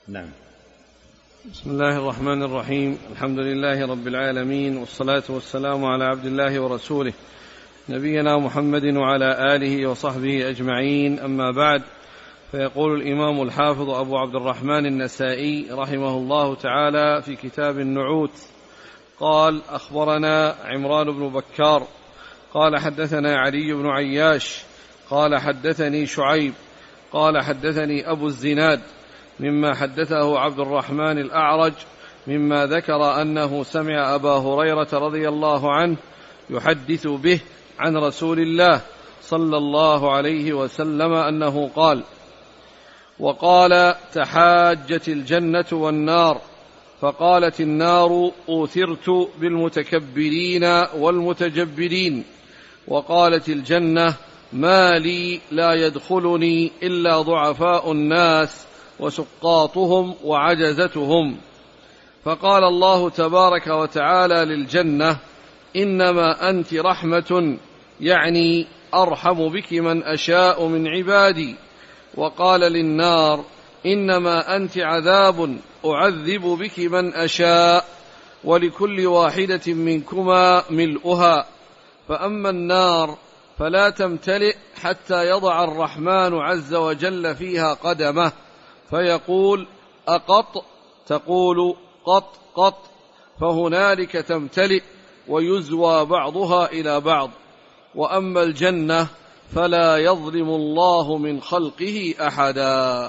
نعم. بسم الله الرحمن الرحيم. الحمد لله رب العالمين، والصلاة والسلام على عبد الله ورسوله نبينا محمد وعلى آله وصحبه أجمعين، أما بعد. فيقول الإمام الحافظ أبو عبد الرحمن النسائي رحمه الله تعالى في كتاب النعوت قال: أخبرنا عمران بن بكار قال حدثنا علي بن عياش قال حدثني شعيب قال حدثني أبو الزناد مما حدثه عبد الرحمن الأعرج مما ذكر أنه سمع أبا هريرة رضي الله عنه يحدث به عن رسول الله صلى الله عليه وسلم أنه قال: وقال: تحاجت الجنة والنار، فقالت النار: أوثرت بالمتكبرين والمتجبرين، وقالت الجنة: ما لي لا يدخلني إلا ضعفاء الناس وسقاطهم وعجزتهم. فقال الله تبارك وتعالى للجنة: إنما أنت رحمة، يعني أرحم بك من أشاء من عبادي. وقال للنار: إنما أنت عذاب، أعذب بك من أشاء، ولكل واحدة منكما ملؤها. فأما النار فلا تمتلئ حتى يضع الرحمن عز وجل فيها قدمه فيقول: أقط؟ تقول: قط قط، فهنالك تمتلئ ويزوى بعضها إلى بعض. وأما الجنة فلا يظلم الله من خلقه أحدا.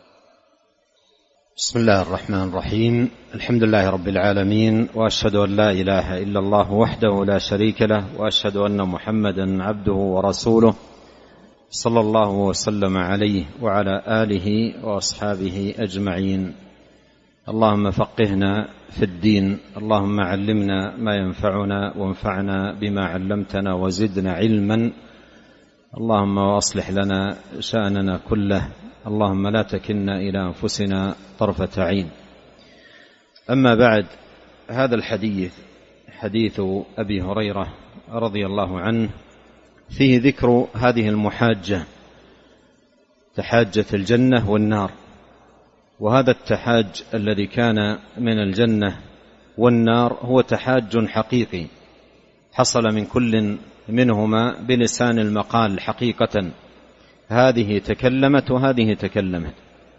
بسم الله الرحمن الرحيم. الحمد لله رب العالمين، وأشهد أن لا إله إلا الله وحده لا شريك له، وأشهد أن محمدا عبده ورسوله صلى الله وسلم عليه وعلى آله وأصحابه أجمعين. اللهم فقهنا في الدين، اللهم علمنا ما ينفعنا وانفعنا بما علمتنا وزدنا علما، اللهم واصلح لنا شأننا كله، اللهم لا تكلنا إلى أنفسنا طرفة عين. أما بعد، هذا الحديث حديث أبي هريرة رضي الله عنه فيه ذكر هذه المحاجة، تحاجة الجنة والنار. وهذا التحاج الذي كان من الجنة والنار هو تحاج حقيقي حصل من كل منهما بلسان المقال حقيقة، هذه تكلمت وهذه تكلمت،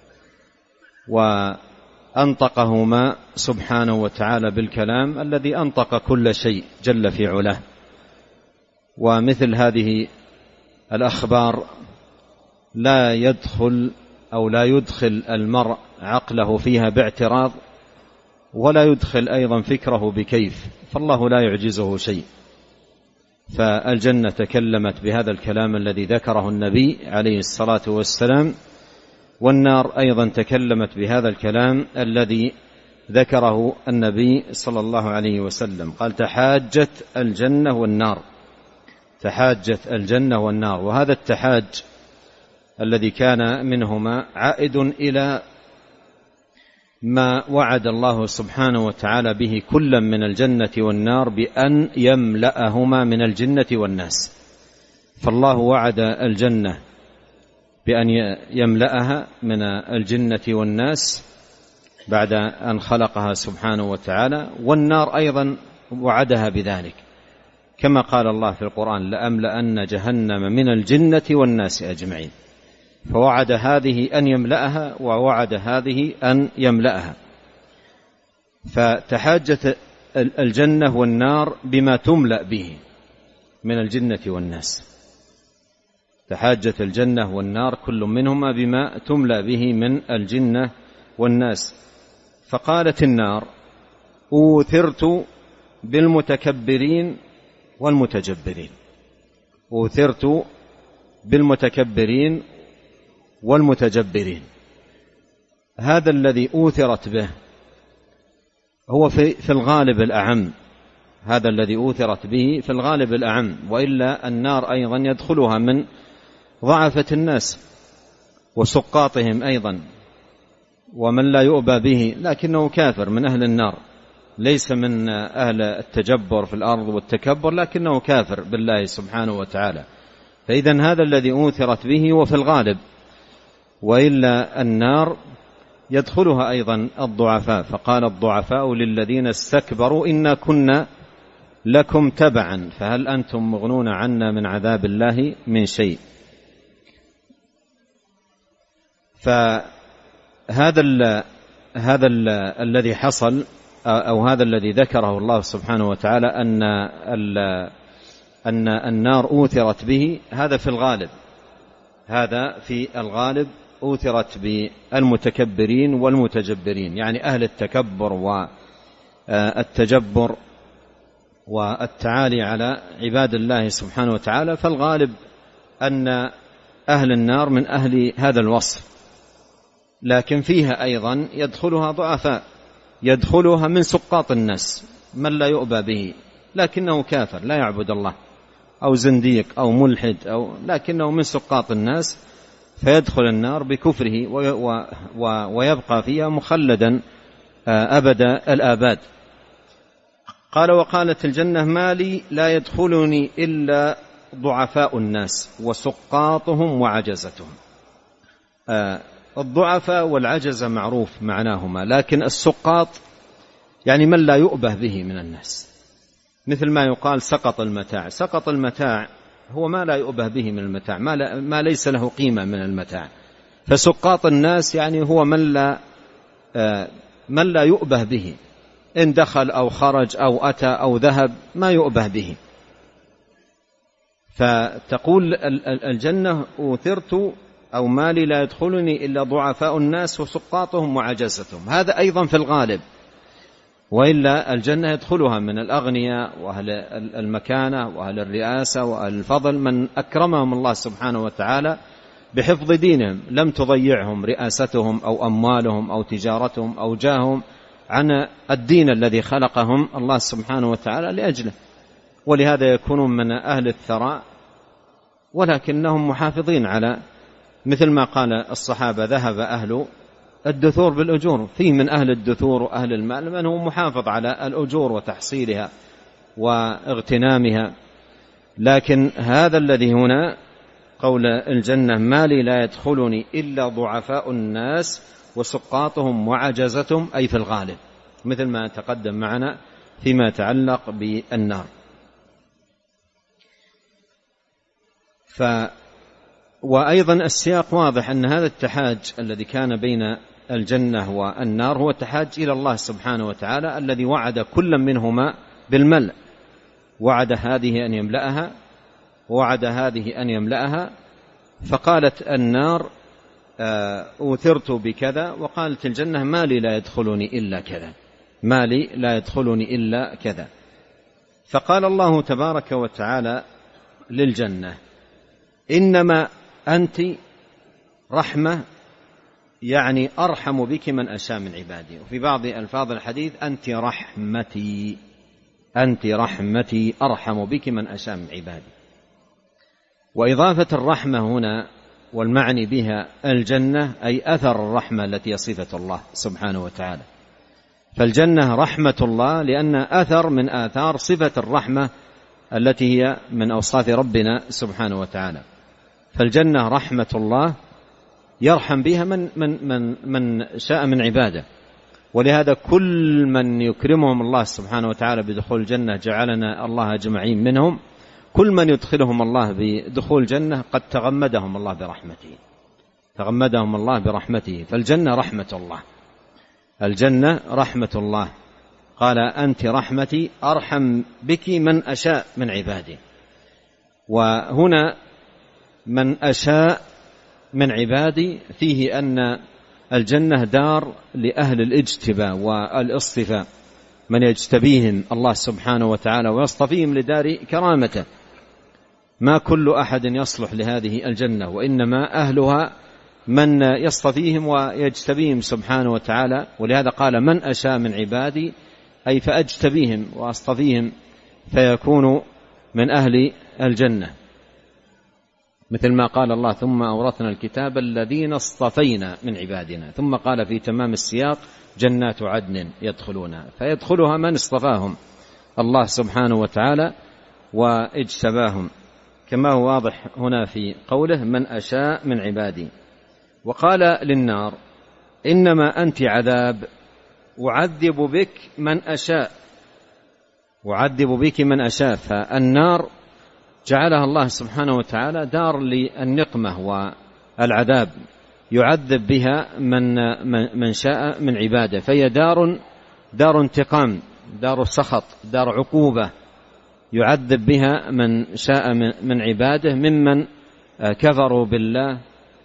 وأنطقهما سبحانه وتعالى بالكلام الذي أنطق كل شيء جل في علاه. ومثل هذه الأخبار لا يدخل أو لا يدخل المرء عقله فيها باعتراض، ولا يدخل أيضا فكره بكيف، فالله لا يعجزه شيء. فالجنة تكلمت بهذا الكلام الذي ذكره النبي عليه الصلاة والسلام، والنار أيضا تكلمت بهذا الكلام الذي ذكره النبي صلى الله عليه وسلم. قال: تحاجت الجنة والنار، تحاجت الجنة والنار. وهذا التحاج الذي كان منهما عائد إلى ما وعد الله سبحانه وتعالى به كلا من الجنة والنار بأن يملأهما من الجنة والناس. فالله وعد الجنة بأن يملأها من الجنة والناس بعد أن خلقها سبحانه وتعالى، والنار أيضا وعدها بذلك، كما قال الله في القرآن: لأملأن جهنم من الجنة والناس أجمعين. فوعد هذه أن يملأها ووعد هذه أن يملأها. فتحاجت الجنة والنار بما تملأ به من الجنة والناس، تحاجت الجنة والنار كل منهما بما تملأ به من الجنة والناس. فقالت النار: أوثرت بالمتكبرين والمتجبرين، أوثرت بالمتكبرين والمتجبرين. هذا الذي أوثرت به هو في الغالب الأعم، هذا الذي أوثرت به في الغالب الأعم، وإلا النار أيضا يدخلها من ضعفة الناس وسقاطهم أيضا، ومن لا يؤبى به لكنه كافر من أهل النار، ليس من أهل التجبر في الأرض والتكبر، لكنه كافر بالله سبحانه وتعالى. فإذن هذا الذي أوثرت به وفي الغالب، وإلا النار يدخلها أيضا الضعفاء، فقال الضعفاء للذين استكبروا إنا كنا لكم تبعا فهل أنتم مغنون عنا من عذاب الله من شيء. فهذا الذي حصل أو هذا الذي ذكره الله سبحانه وتعالى أن النار أوثرت به، هذا في الغالب أوثرت بالمتكبرين والمتجبرين، يعني أهل التكبر والتجبر والتعالي على عباد الله سبحانه وتعالى، فالغالب أن أهل النار من أهل هذا الوصف. لكن فيها أيضا يدخلها ضعفاء، يدخلها من سقاط الناس، من لا يؤبى به لكنه كافر لا يعبد الله أو زنديق أو ملحد لكنه من سقاط الناس، فيدخل النار بكفره ويبقى فيها مخلدا أبد الآباد. قال وقالت الجنة ما لي لا يدخلني إلا ضعفاء الناس وسقاطهم وعجزتهم. الضعفاء والعجزة معروف معناهما، لكن السقاط يعني من لا يؤبه به من الناس، مثل ما يقال سقط المتاع. سقط المتاع هو ما لا يؤبه به من المتاع، ما ليس له قيمة من المتاع. فسقاط الناس يعني هو من لا يؤبه به، إن دخل أو خرج أو أتى أو ذهب ما يؤبه به. فتقول الجنة أوثرت أو مالي لا يدخلني إلا ضعفاء الناس وسقاطهم وعجزتهم، هذا أيضا في الغالب، وإلا الجنة يدخلها من الأغنياء وأهل المكانة وأهل الرئاسة وأهل الفضل، من أكرمهم الله سبحانه وتعالى بحفظ دينهم، لم تضيعهم رئاستهم أو أموالهم أو تجارتهم أو جاههم عن الدين الذي خلقهم الله سبحانه وتعالى لأجله، ولهذا يكونون من أهل الثراء ولكنهم محافظين على، مثل ما قال الصحابة ذهب أهل الدثور بالأجور، في من أهل الدثور وأهل المال من هو محافظ على الأجور وتحصيلها واغتنامها. لكن هذا الذي هنا قول الجنة ما لي لا يدخلني إلا ضعفاء الناس وسقاطهم وعجزتهم، أي في الغالب، مثل ما تقدم معنا فيما يتعلق بالنار. وأيضا السياق واضح أن هذا التحاج الذي كان بين الجنة والنار هو تحاج إلى الله سبحانه وتعالى الذي وعد كل منهما بالملء، وعد هذه أن يملأها ووعد هذه أن يملأها. فقالت النار أوثرت بكذا، وقالت الجنة ما لي لا يدخلني إلا كذا، ما لي لا يدخلني إلا كذا. فقال الله تبارك وتعالى للجنة إنما أنت رحمة، يعني أرحم بك من أشاء من عبادي. وفي بعض ألفاظ الحديث أنت رحمتي، أنت رحمتي أرحم بك من أشاء من عبادي. وإضافة الرحمة هنا والمعني بها الجنة أي أثر الرحمة التي صفة الله سبحانه وتعالى، فالجنة رحمة الله لأن أثر من آثار صفة الرحمة التي هي من أوصاف ربنا سبحانه وتعالى. فالجنة رحمة الله يرحم بها من شاء من عباده، ولهذا كل من يكرمهم الله سبحانه وتعالى بدخول الجنة جعلنا الله أجمعين منهم، كل من يدخلهم الله بدخول الجنة قد تغمدهم الله برحمته، تغمدهم الله برحمته. فالجنة رحمة الله، الجنة رحمة الله. قال أنت رحمتي أرحم بك من أشاء من عبادي. وهنا من أشاء من عبادي فيه أن الجنة دار لأهل الاجتباء والاصطفاء، من يجتبيهم الله سبحانه وتعالى ويصطفيهم لدار كرامته. ما كل أحد يصلح لهذه الجنة، وإنما أهلها من يصطفيهم ويجتبيهم سبحانه وتعالى. ولهذا قال من أشاء من عبادي، أي فأجتبيهم وأصطفيهم فيكونوا من أهل الجنة، مثل ما قال الله ثم أورثنا الكتاب الذين اصطفينا من عبادنا. ثم قال في تمام السياق جنات عدن يدخلونها، فيدخلها من اصطفاهم الله سبحانه وتعالى واجتباهم، كما هو واضح هنا في قوله من أشاء من عبادي. وقال للنار إنما أنت عذاب أعذب بك من أشاء، أعذب بك من أشاء. فالنار جعلها الله سبحانه وتعالى دار للنقمة والعذاب، يعذب بها من شاء من عباده، فهي دار انتقام، دار سخط، دار عقوبة، يعذب بها من شاء من عباده ممن كفروا بالله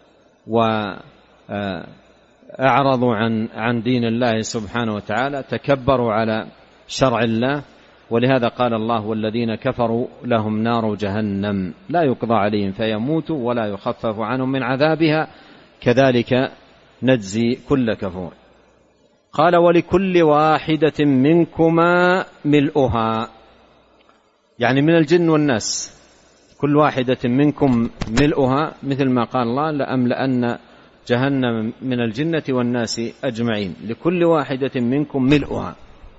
وأعرضوا عن دين الله سبحانه وتعالى، تكبروا على شرع الله. ولهذا قال الله: والذين كفروا لهم نار جهنم لا يقضى عليهم فيموتوا ولا يخفف عنهم من عذابها كذلك نجزي كل كفور. قال: ولكل واحدة منكما ملؤها، يعني من الجن والناس، كل واحدة منكم ملؤها، مثل ما قال الله: لأملأن جهنم من الجنة والناس أجمعين، لكل واحدة منكم ملؤها.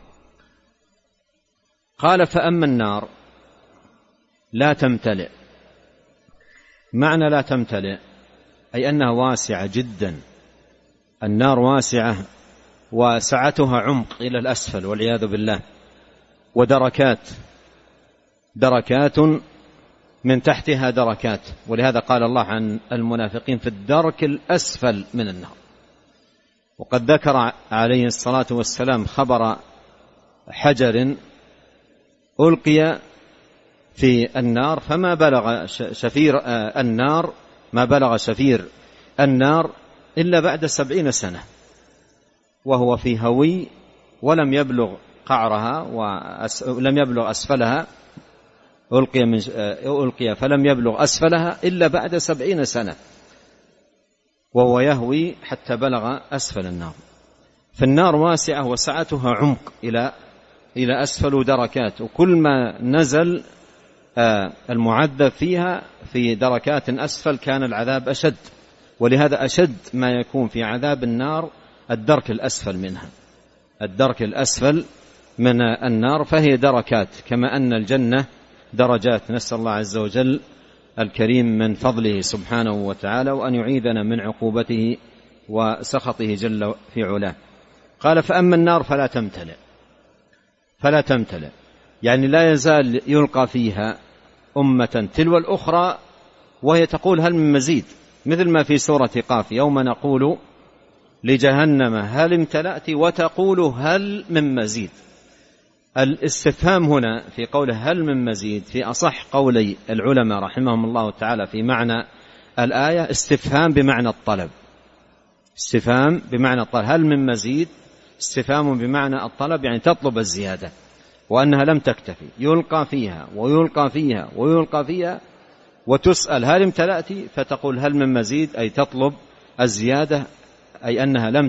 قال: فأما النار لا تمتلئ. معنى لا تمتلئ أي أنها واسعة جدا، النار واسعة وسعتها عمق إلى الأسفل والعياذ بالله، ودركات من تحتها دركات. ولهذا قال الله عن المنافقين: في الدرك الأسفل من النار. وقد ذكر عليه الصلاة والسلام خبر حجر ألقي في النار فما بلغ شفير النار، ما بلغ شفير النار إلا بعد 70 سنة، وهو في هوي ولم يبلغ قعرها ولم يبلغ أسفلها، ألقي فلم يبلغ أسفلها إلا بعد 70 سنة، وهو يهوي حتى بلغ أسفل النار. فالنار واسعة وسعتها عمق إلى أسفل دركات، وكل ما نزل المعذب فيها في دركات أسفل كان العذاب أشد. ولهذا أشد ما يكون في عذاب النار الدرك الأسفل منها، الدرك الأسفل من النار، فهي دركات، كما أن الجنة درجات. نسأل الله عز وجل الكريم من فضله سبحانه وتعالى وأن يعيذنا من عقوبته وسخطه جل في علاه. قال: فأما النار فلا تمتلئ، يعني لا يزال يلقى فيها أمة تلو الأخرى وهي تقول: هل من مزيد؟ مثل ما في سورة قاف: يوم نقول لجهنم هل امتلأت وتقول هل من مزيد. الاستفهام هنا في قوله هل من مزيد في أصح قولي العلماء رحمهم الله تعالى في معنى الآية استفهام بمعنى الطلب، استفهام بمعنى الطلب. هل من مزيد استفهام بمعنى الطلب، يعني تطلب الزيادة، وأنها لم تكتفي، يلقى فيها ويلقى فيها ويلقى فيها، وتسأل هل امتلأت فتقول هل من مزيد، أي تطلب الزيادة، أي أنها لم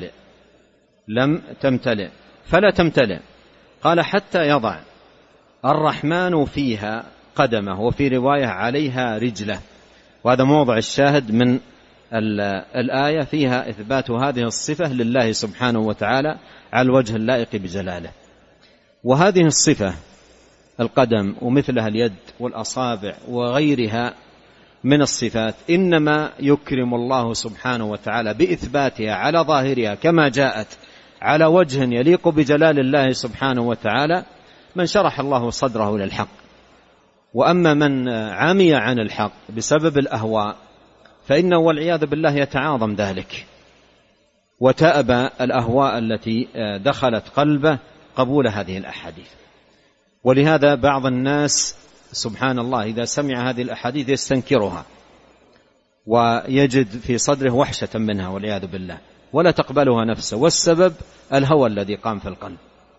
تمتلئ فلا تمتلئ. قال: حتى يضع الرحمن فيها قدمه، وفي رواية عليها رجله. وهذا موضع الشاهد من الآية، فيها إثبات هذه الصفة لله سبحانه وتعالى على الوجه اللائق بجلاله. وهذه الصفة القدم ومثلها اليد والأصابع وغيرها من الصفات إنما يكرم الله سبحانه وتعالى بإثباتها على ظاهرها كما جاءت على وجه يليق بجلال الله سبحانه وتعالى من شرح الله صدره للحق. وأما من عمي عن الحق بسبب الأهواء فإنه والعياذ بالله يتعاظم ذلك، وتأبى الأهواء التي دخلت قلبه قبول هذه الأحاديث. ولهذا بعض الناس سبحان الله إذا سمع هذه الأحاديث يستنكرها ويجد في صدره وحشة منها والعياذ بالله، ولا تقبلها نفسه. والسبب الهوى الذي قام في القلب،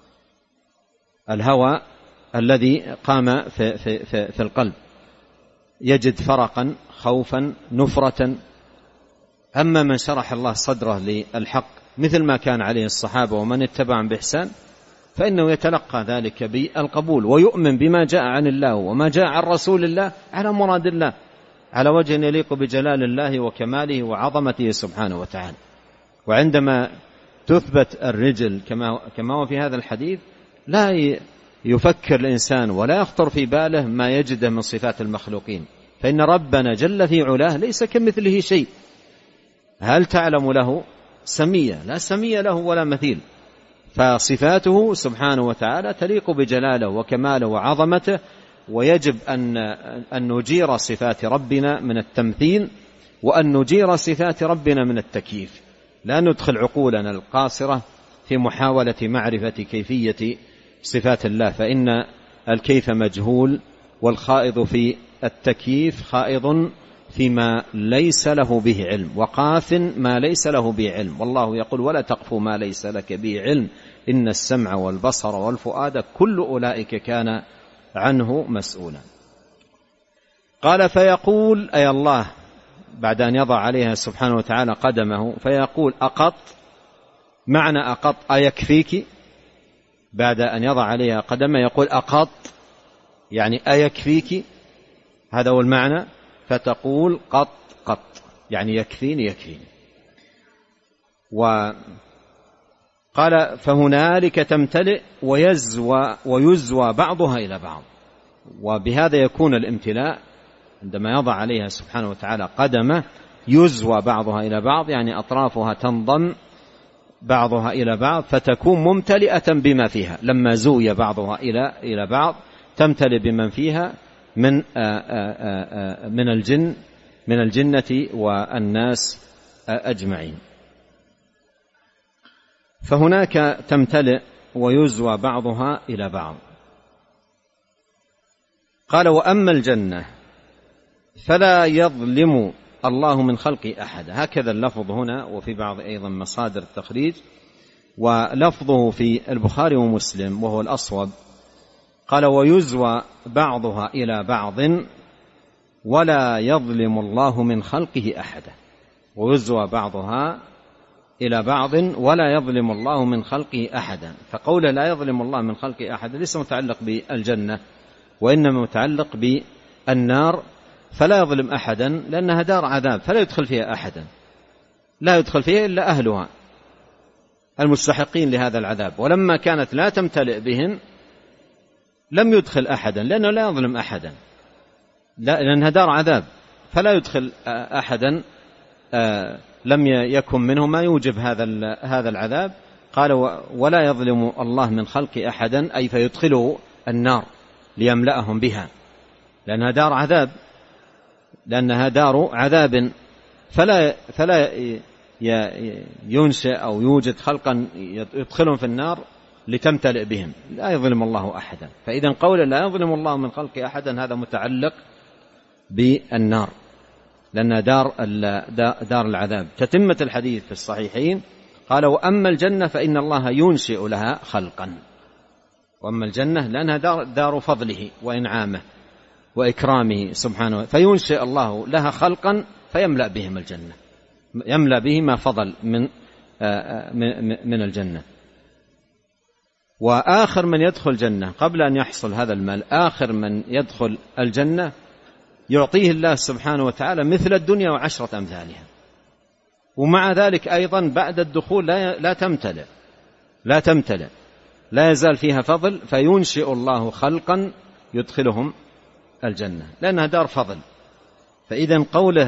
الهوى الذي قام في القلب، يجد فرقا، خوفا، نفرة. أما من شرح الله صدره للحق مثل ما كان عليه الصحابة ومن اتبعهم بإحسان فإنه يتلقى ذلك بالقبول ويؤمن بما جاء عن الله وما جاء عن رسول الله على مراد الله، على وجه يليق بجلال الله وكماله وعظمته سبحانه وتعالى. وعندما تثبت الرجل كما هو في هذا الحديث لا يفكر الإنسان ولا يخطر في باله ما يجده من صفات المخلوقين، فإن ربنا جل في علاه ليس كمثله شيء. هل تعلم له سمية، لا سمية له ولا مثيل، فصفاته سبحانه وتعالى تليق بجلاله وكماله وعظمته، ويجب أن نجير صفات ربنا من التمثيل، وأن نجير صفات ربنا من التكييف، لا ندخل عقولنا القاصرة في محاولة معرفة كيفية صفات الله، فإن الكيف مجهول، والخائض في التكييف خائض فيما ليس له به علم، وقاف ما ليس له به علم، والله يقول ولا تقف ما ليس لك به علم إن السمع والبصر والفؤاد كل أولئك كان عنه مسؤولا. قال فيقول أي الله بعد أن يضع عليها سبحانه وتعالى قدمه فيقول أقط، معنى أقط أيكفيك، بعد أن يضع عليها قدمه يقول أقط يعني أيكفيك، هذا هو المعنى، فتقول قط قط يعني يكفيني يكفيني. وقال فهنالك تمتلئ ويزوى بعضها إلى بعض، وبهذا يكون الامتلاء عندما يضع عليها سبحانه وتعالى قدمه، يزوى بعضها إلى بعض يعني أطرافها تنضم بعضها إلى بعض فتكون ممتلئة بما فيها، لما زوي بعضها إلى بعض تمتلئ بمن فيها من الجنة والناس أجمعين. فهناك تمتلئ ويزوى بعضها إلى بعض. قال وأما الجنة فلا يظلم الله من خلقه أحد، هكذا اللفظ هنا، وفي بعض أيضا مصادر التخريج، ولفظه في البخاري ومسلم وهو الأصوب، قال ويزوى بعضها إلى بعض ولا يظلم الله من خلقه أحدا، ويزوى بعضها إلى بعض ولا يظلم الله من خلقه أحدا. فقول لا يظلم الله من خلقه أحدا ليس متعلق بالجنة، وإنما متعلق بالنار، فلا يظلم أحدا لأنها دار عذاب فلا يدخل فيها أحدا، لا يدخل فيها إلا أهلها المستحقين لهذا العذاب، ولما كانت لا تمتلئ بهم لم يدخل أحدا لأنه لا يظلم أحدا، لأنها دار عذاب فلا يدخل أحدا لم يكن منه ما يوجب هذا العذاب. قال ولا يظلم الله من خلق أحدا أي فيدخله النار ليملأهم بها، لأنها دار عذاب، لأنها دار عذاب، فلا ينشئ أو يوجد خلقا يدخلهم في النار لتمتلئ بهم، لا يظلم الله أحدا. فإذا قول لا يظلم الله من خلق أحدا هذا متعلق بالنار لأنها دار العذاب. تتمة الحديث في الصحيحين قال وأما الجنة فإن الله ينشئ لها خلقا، وأما الجنة لأنها دار فضله وإنعامه وإكرامه سبحانه، فينشئ الله لها خلقا فيملأ بهم الجنة، يملأ به ما فضل من الجنة. وآخر من يدخل الجنة قبل أن يحصل هذا المال، آخر من يدخل الجنة يعطيه الله سبحانه وتعالى مثل الدنيا وعشرة أمثالها، ومع ذلك أيضا بعد الدخول لا تمتلئ، لا يزال فيها فضل، فينشئ الله خلقا يدخلهم الجنة لأنها دار فضل. فإذا قوله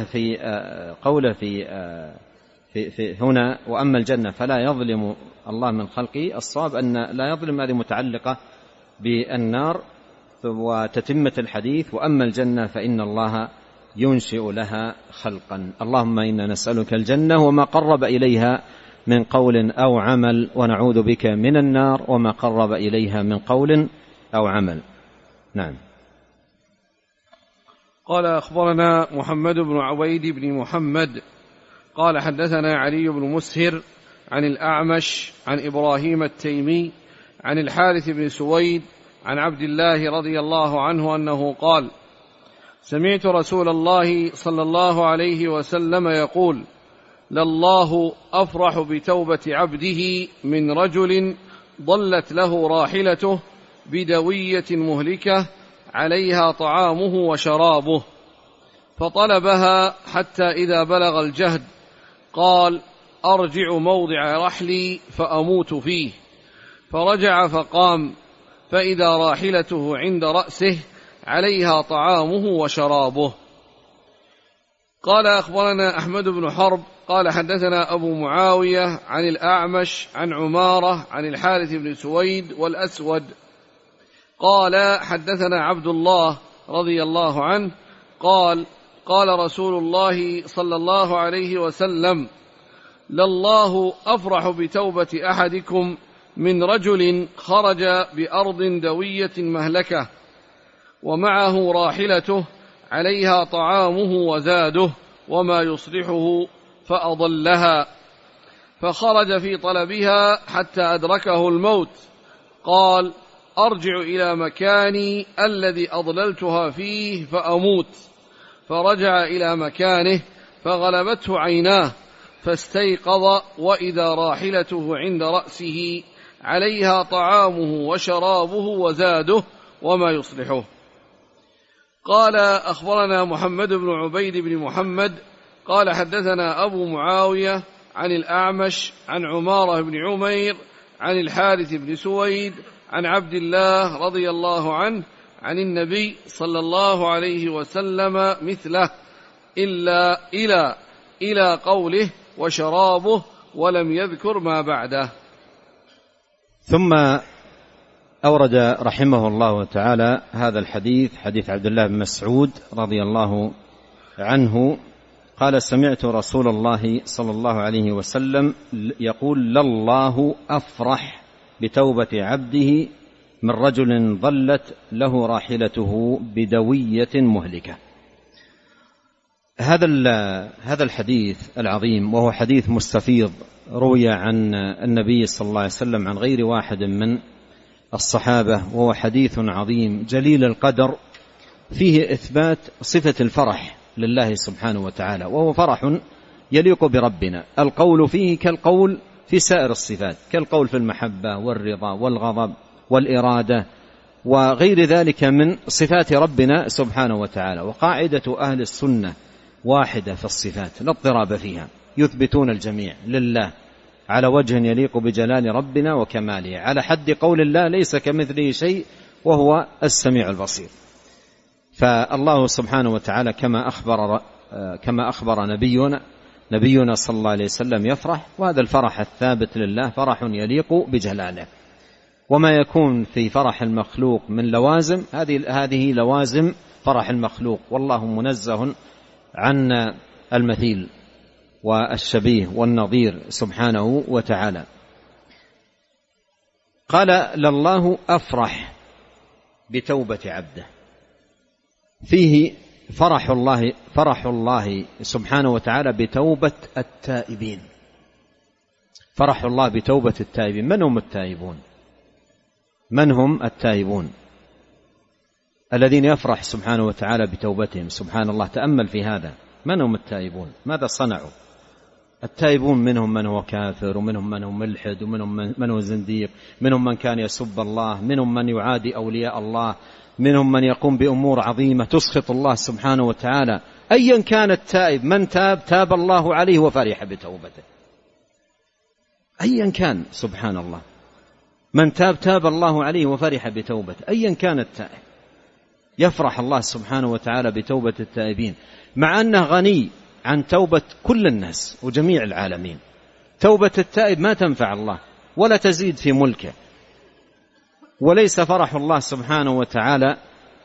في هنا وأما الجنة فلا يظلم الله من خلقه، الصواب أن لا يظلم هذه متعلقة بالنار، وتتمة الحديث وأما الجنة فإن الله ينشئ لها خلقا. اللهم إنا نسألك الجنة وما قرب إليها من قول أو عمل، ونعوذ بك من النار وما قرب إليها من قول أو عمل. نعم. قال أخبرنا محمد بن عبيد بن محمد قال حدثنا علي بن مسهر عن الأعمش عن إبراهيم التيمي عن الحارث بن سويد عن عبد الله رضي الله عنه أنه قال سمعت رسول الله صلى الله عليه وسلم يقول لله أفرح بتوبة عبده من رجل ضلت له راحلته بدوية مهلكة عليها طعامه وشرابه فطلبها حتى إذا بلغ الجهد قال أرجع موضع رحلي فأموت فيه، فرجع فقام فإذا راحلته عند رأسه عليها طعامه وشرابه. قال أخبرنا أحمد بن حرب قال حدثنا أبو معاوية عن الأعمش عن عمارة عن الحارث بن سويد والأسود قال حدثنا عبد الله رضي الله عنه قال قال رسول الله صلى الله عليه وسلم: لله أفرح بتوبة أحدكم من رجل خرج بأرض دوية مهلكة ومعه راحلته عليها طعامه وزاده وما يصلحه فأضلها، فخرج في طلبها حتى أدركه الموت، قال: أرجع إلى مكاني الذي أضللتها فيه فأموت، فرجع إلى مكانه فغلبته عيناه فاستيقظ وإذا راحلته عند رأسه عليها طعامه وشرابه وزاده وما يصلحه. قال: أخبرنا محمد بن عبيد بن محمد قال حدثنا أبو معاوية عن الأعمش عن عمارة بن عمير عن الحارث بن سويد عن عبد الله رضي الله عنه عن النبي صلى الله عليه وسلم مثله إلا إلى قوله وشرابه، ولم يذكر ما بعده. ثم أورد رحمه الله تعالى هذا الحديث، حديث عبد الله بن مسعود رضي الله عنه قال: سمعت رسول الله صلى الله عليه وسلم يقول: لله أفرح بتوبة عبده من رجل ضلت له راحلته بدوية مهلكة. هذا الحديث العظيم، وهو حديث مستفيض، روي عن النبي صلى الله عليه وسلم عن غير واحد من الصحابة، وهو حديث عظيم جليل القدر، فيه إثبات صفة الفرح لله سبحانه وتعالى، وهو فرح يليق بربنا. القول فيه كالقول في سائر الصفات، كالقول في المحبة والرضا والغضب والإرادة وغير ذلك من صفات ربنا سبحانه وتعالى. وقاعدة أهل السنة واحدة في الصفات لا اضطراب فيها، يثبتون الجميع لله على وجه يليق بجلال ربنا وكماله، على حد قول الله: ليس كمثله شيء وهو السميع البصير. فالله سبحانه وتعالى كما أخبر نبينا صلى الله عليه وسلم يفرح، وهذا الفرح الثابت لله فرح يليق بجلاله. وما يكون في فرح المخلوق من لوازم، هذه لوازم فرح المخلوق، والله منزه عن المثيل والشبيه والنظير سبحانه وتعالى. قال: لله أفرح بتوبة عبده، فيه فرح الله سبحانه وتعالى بتوبة التائبين. فرح الله بتوبة التائبين. من هم التائبون؟ من هم التائبون الذين يفرح سبحانه وتعالى بتوبتهم؟ سبحان الله، تأمل في هذا. من هم التائبون؟ ماذا صنعوا؟ التائبون منهم من هو كافر، ومنهم من هو ملحد، ومنهم من هو زنديق، منهم من كان يسب الله، منهم من يعادي أولياء الله، منهم من يقوم بأمور عظيمة تسخط الله سبحانه وتعالى. أيا كان التائب، من تاب الله عليه وفرح بتوبته. أيا كان، سبحان الله، من تاب الله عليه وفرح بتوبته، أيا كان التائب، يفرح الله سبحانه وتعالى بتوبة التائبين، مع أنه غني عن توبة كل الناس وجميع العالمين. توبة التائب ما تنفع الله ولا تزيد في ملكه. وليس فرح الله سبحانه وتعالى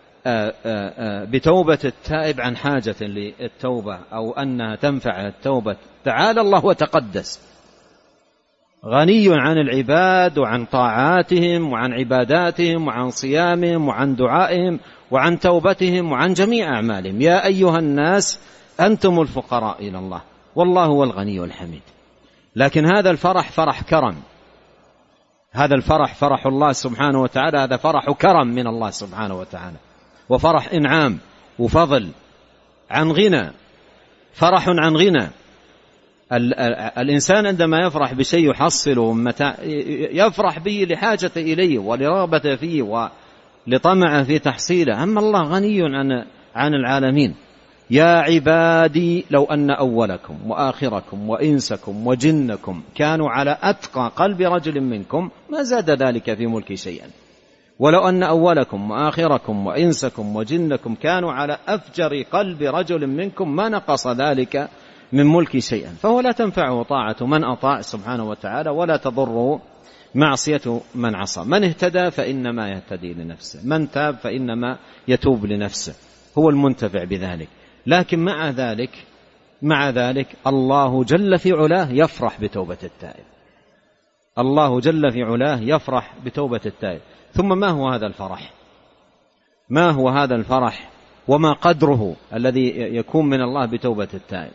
بتوبة التائب عن حاجة للتوبة أو أنها تنفع التوبة. تعالى الله وتقدس، غني عن العباد وعن طاعاتهم وعن عباداتهم وعن صيامهم وعن دعائهم وعن توبتهم وعن جميع أعمالهم. يا أيها الناس أنتم الفقراء إلى الله والله هو الغني الحميد. لكن هذا الفرح فرح كرم، هذا الفرح فرح الله سبحانه وتعالى، هذا فرح كرم من الله سبحانه وتعالى، وفرح إنعام وفضل عن غنى، فرح عن غنى. الإنسان عندما يفرح بشيء يحصله متاع يفرح به لحاجة إليه ولرغبة فيه ولطمع في تحصيله. أما الله غني عن العالمين. يا عبادي لو أن أولكم وآخركم وإنسكم وجنكم كانوا على أتقى قلب رجل منكم ما زاد ذلك في ملكي شيئا، ولو أن أولكم وآخركم وإنسكم وجنكم كانوا على أفجر قلب رجل منكم ما نقص ذلك من ملكي شيئا، فهو لا تنفعه طاعة من أطاع سبحانه وتعالى ولا تضره معصية من عصى. من اهتدى فإنما يهتدي لنفسه، من تاب فإنما يتوب لنفسه، هو المنتفع بذلك. لكن مع ذلك الله جل في علاه يفرح بتوبة التائب، الله جل في علاه يفرح بتوبة التائب. ثم ما هو هذا الفرح؟ ما هو هذا الفرح وما قدره الذي يكون من الله بتوبة التائب؟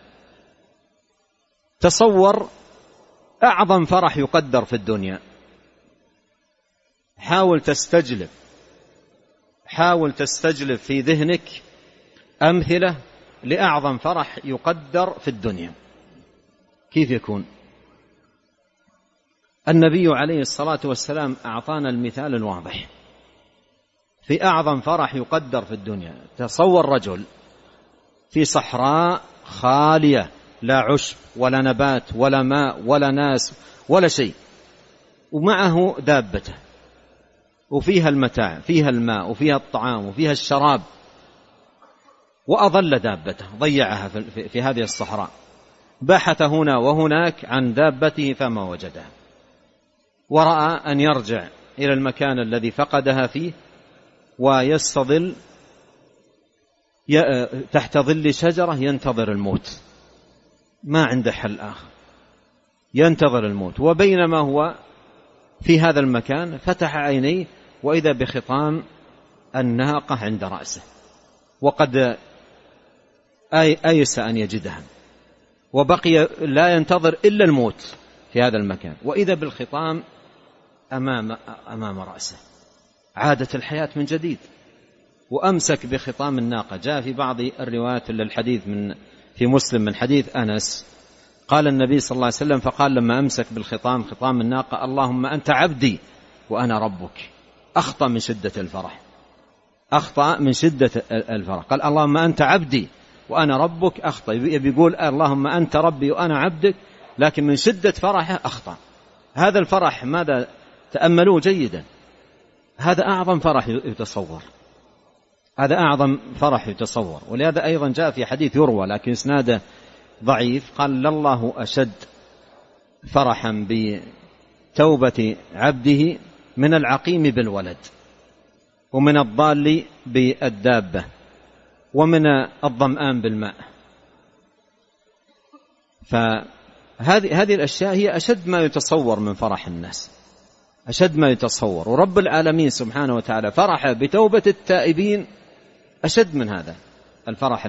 تصور أعظم فرح يقدر في الدنيا، حاول تستجلب في ذهنك أمثلة لأعظم فرح يقدر في الدنيا. كيف يكون؟ النبي عليه الصلاة والسلام أعطانا المثال الواضح في أعظم فرح يقدر في الدنيا. تصور رجل في صحراء خالية، لا عشب ولا نبات ولا ماء ولا ناس ولا شيء، ومعه دابته وفيها المتاع، فيها الماء وفيها الطعام وفيها الشراب، وأضل دابته، ضيعها في هذه الصحراء، بحث هنا وهناك عن دابته فما وجدها، ورأى أن يرجع إلى المكان الذي فقدها فيه ويستظل تحت ظل شجرة ينتظر الموت، ما عنده حل آخر، ينتظر الموت. وبينما هو في هذا المكان فتح عينيه وإذا بخطام الناقة عند رأسه، وقد أيس أن يجدها، وبقي لا ينتظر إلا الموت في هذا المكان، وإذا بالخطام أمام رأسه. عادت الحياة من جديد، وأمسك بخطام الناقة. جاء في بعض الروايات للحديث في مسلم من حديث أنس قال النبي صلى الله عليه وسلم فقال لما أمسك خطام الناقة: اللهم أنت عبدي وأنا ربك. أخطأ من شدة الفرح، قال اللهم أنت عبدي وأنا ربك، أخطأ. بيقول اللهم أنت ربي وأنا عبدك، لكن من شدة فرحه أخطأ. هذا الفرح ماذا؟ تأملوه جيدا، هذا أعظم فرح يتصور، هذا أعظم فرح يتصور. ولهذا أيضا جاء في حديث يروى لكن إسناده ضعيف، قال لله أشد فرحا بتوبة عبده من العقيم بالولد، ومن الضال بالدابة، ومن الظمآن بالماء. فهذه الأشياء هي أشد ما يتصور من فرح الناس، أشد ما يتصور. ورب العالمين سبحانه وتعالى فرح بتوبة التائبين أشد من هذا الفرح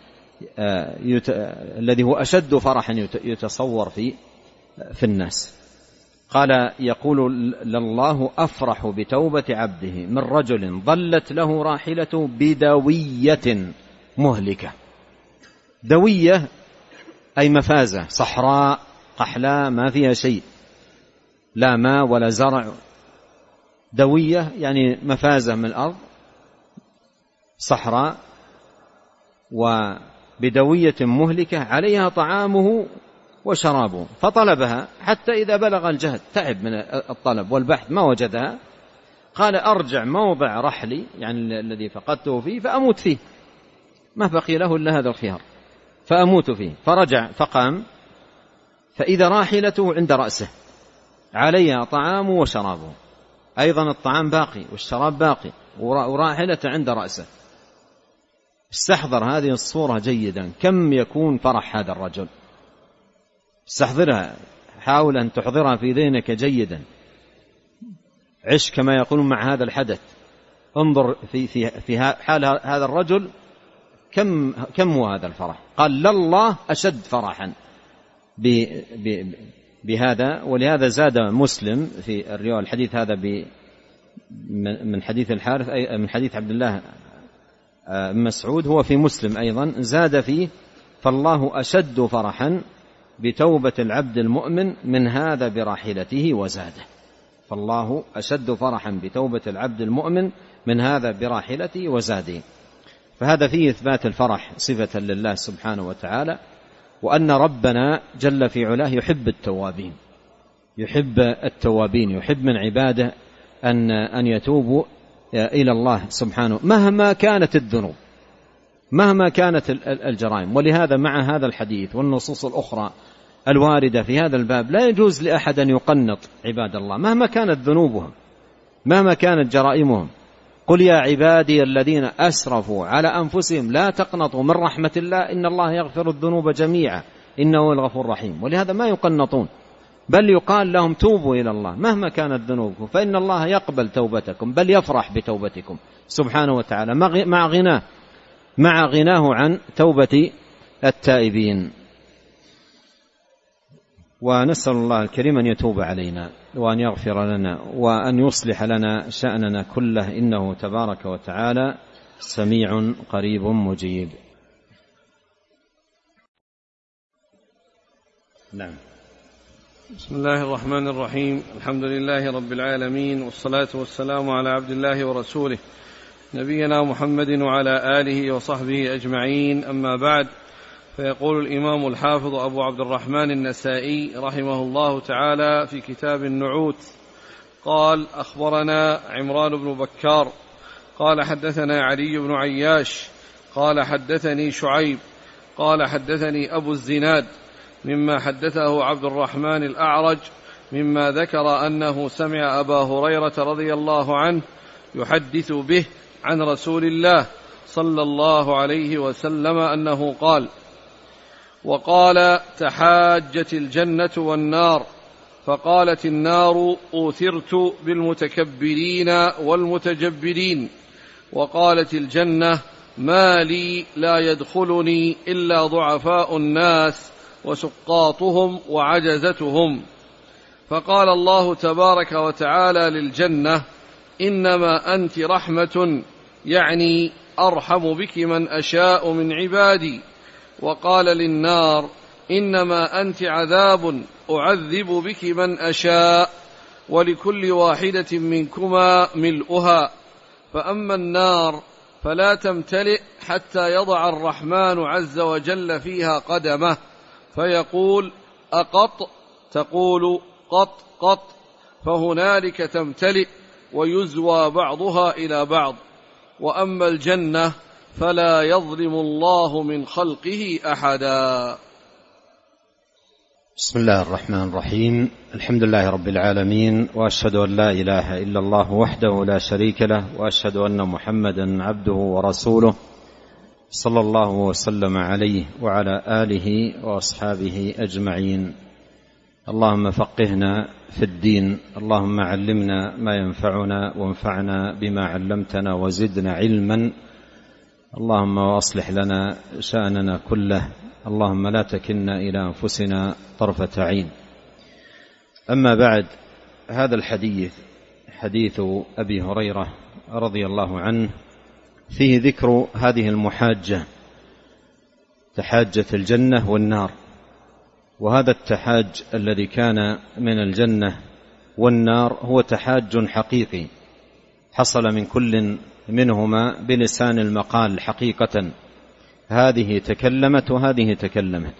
الذي هو أشد فرحا يتصور في الناس. قال يقول لله أفرح بتوبة عبده من رجل ضلت له راحلته بدوية مهلكة. دوية أي مفازة، صحراء قحلاء ما فيها شيء، لا ماء ولا زرع. دوية يعني مفازة من الأرض، صحراء، وبدوية مهلكة عليها طعامه وشرابه، فطلبها حتى إذا بلغ الجهد، تعب من الطلب والبحث ما وجدها، قال أرجع موضع رحلي يعني الذي فقدته فيه فأموت فيه، ما بقي له إلا هذا الخيار، فأموت فيه. فرجع فقام فإذا راحلته عند رأسه عليها طعامه وشرابه، أيضا الطعام باقي والشراب باقي وراحلته عند رأسه. استحضر هذه الصورة جيدا، كم يكون فرح هذا الرجل، استحضرها، حاول أن تحضرها في ذهنك جيدا، عش كما يقولون مع هذا الحدث، انظر في حال هذا الرجل كم هو هذا الفرح. قال لله أشد فرحا بهذا. ولهذا زاد مسلم في الرواية الحديث هذا من حديث الحارث من حديث عبد الله مسعود، هو في مسلم أيضا، زاد فيه فالله أشد فرحا بتوبة العبد المؤمن من هذا براحلته وزاده. فالله أشد فرحا بتوبة العبد المؤمن من هذا براحلته وزاده. فهذا فيه إثبات الفرح صفة لله سبحانه وتعالى، وأن ربنا جل في علاه يحب التوابين، يحب من عباده أن يتوبوا إلى الله سبحانه مهما كانت الذنوب، مهما كانت الجرائم. ولهذا مع هذا الحديث والنصوص الأخرى الواردة في هذا الباب لا يجوز لأحد أن يقنط عباد الله مهما كانت ذنوبهم، مهما كانت جرائمهم. قل يا عبادي الذين أسرفوا على أنفسهم لا تقنطوا من رحمة الله إن الله يغفر الذنوب جميعا إنه هو الغفور الرحيم. ولهذا ما يقنطون، بل يقال لهم توبوا إلى الله مهما كانت ذنوبكم فإن الله يقبل توبتكم، بل يفرح بتوبتكم سبحانه وتعالى مع غناه عن توبة التائبين. ونسأل الله الكريم أن يتوب علينا وأن يغفر لنا وأن يصلح لنا شأننا كله، إنه تبارك وتعالى سميع قريب مجيب. نعم. بسم الله الرحمن الرحيم. الحمد لله رب العالمين، والصلاة والسلام على عبد الله ورسوله نبينا محمد وعلى آله وصحبه أجمعين. أما بعد، فيقول الإمام الحافظ أبو عبد الرحمن النسائي رحمه الله تعالى في كتاب النعوت قال: أخبرنا عمران بن بكار قال حدثنا علي بن عياش قال حدثني شعيب قال حدثني أبو الزناد مما حدثه عبد الرحمن الأعرج مما ذكر أنه سمع أبا هريرة رضي الله عنه يحدث به عن رسول الله صلى الله عليه وسلم أنه قال: وقال: تحاجت الجنة والنار، فقالت النار: أوثرت بالمتكبرين والمتجبرين، وقالت الجنة: ما لي لا يدخلني إلا ضعفاء الناس وسقاطهم وعجزتهم. فقال الله تبارك وتعالى للجنة: إنما أنت رحمة، يعني أرحم بك من أشاء من عبادي. وقال للنار: إنما أنت عذاب، أعذب بك من أشاء، ولكل واحدة منكما ملؤها. فأما النار فلا تمتلئ حتى يضع الرحمن عز وجل فيها قدمه فيقول: أقط؟ تقول: قط قط، فهنالك تمتلئ ويزوى بعضها إلى بعض. وأما الجنة فلا يظلم الله من خلقه أحدا. بسم الله الرحمن الرحيم. الحمد لله رب العالمين، وأشهد أن لا إله إلا الله وحده لا شريك له، وأشهد أن محمدا عبده ورسوله صلى الله وسلم عليه وعلى آله وأصحابه أجمعين. اللهم فقهنا في الدين، اللهم علمنا ما ينفعنا وانفعنا بما علمتنا وزدنا علما، اللهم واصلح لنا شأننا كله، اللهم لا تكلنا إلى أنفسنا طرفة عين. أما بعد، هذا الحديث حديث أبي هريرة رضي الله عنه فيه ذكر هذه المحاجة، تحاجة الجنة والنار. وهذا التحاج الذي كان من الجنة والنار هو تحاج حقيقي حصل من كل منهما بلسان المقال حقيقة، هذه تكلمت وهذه تكلمت،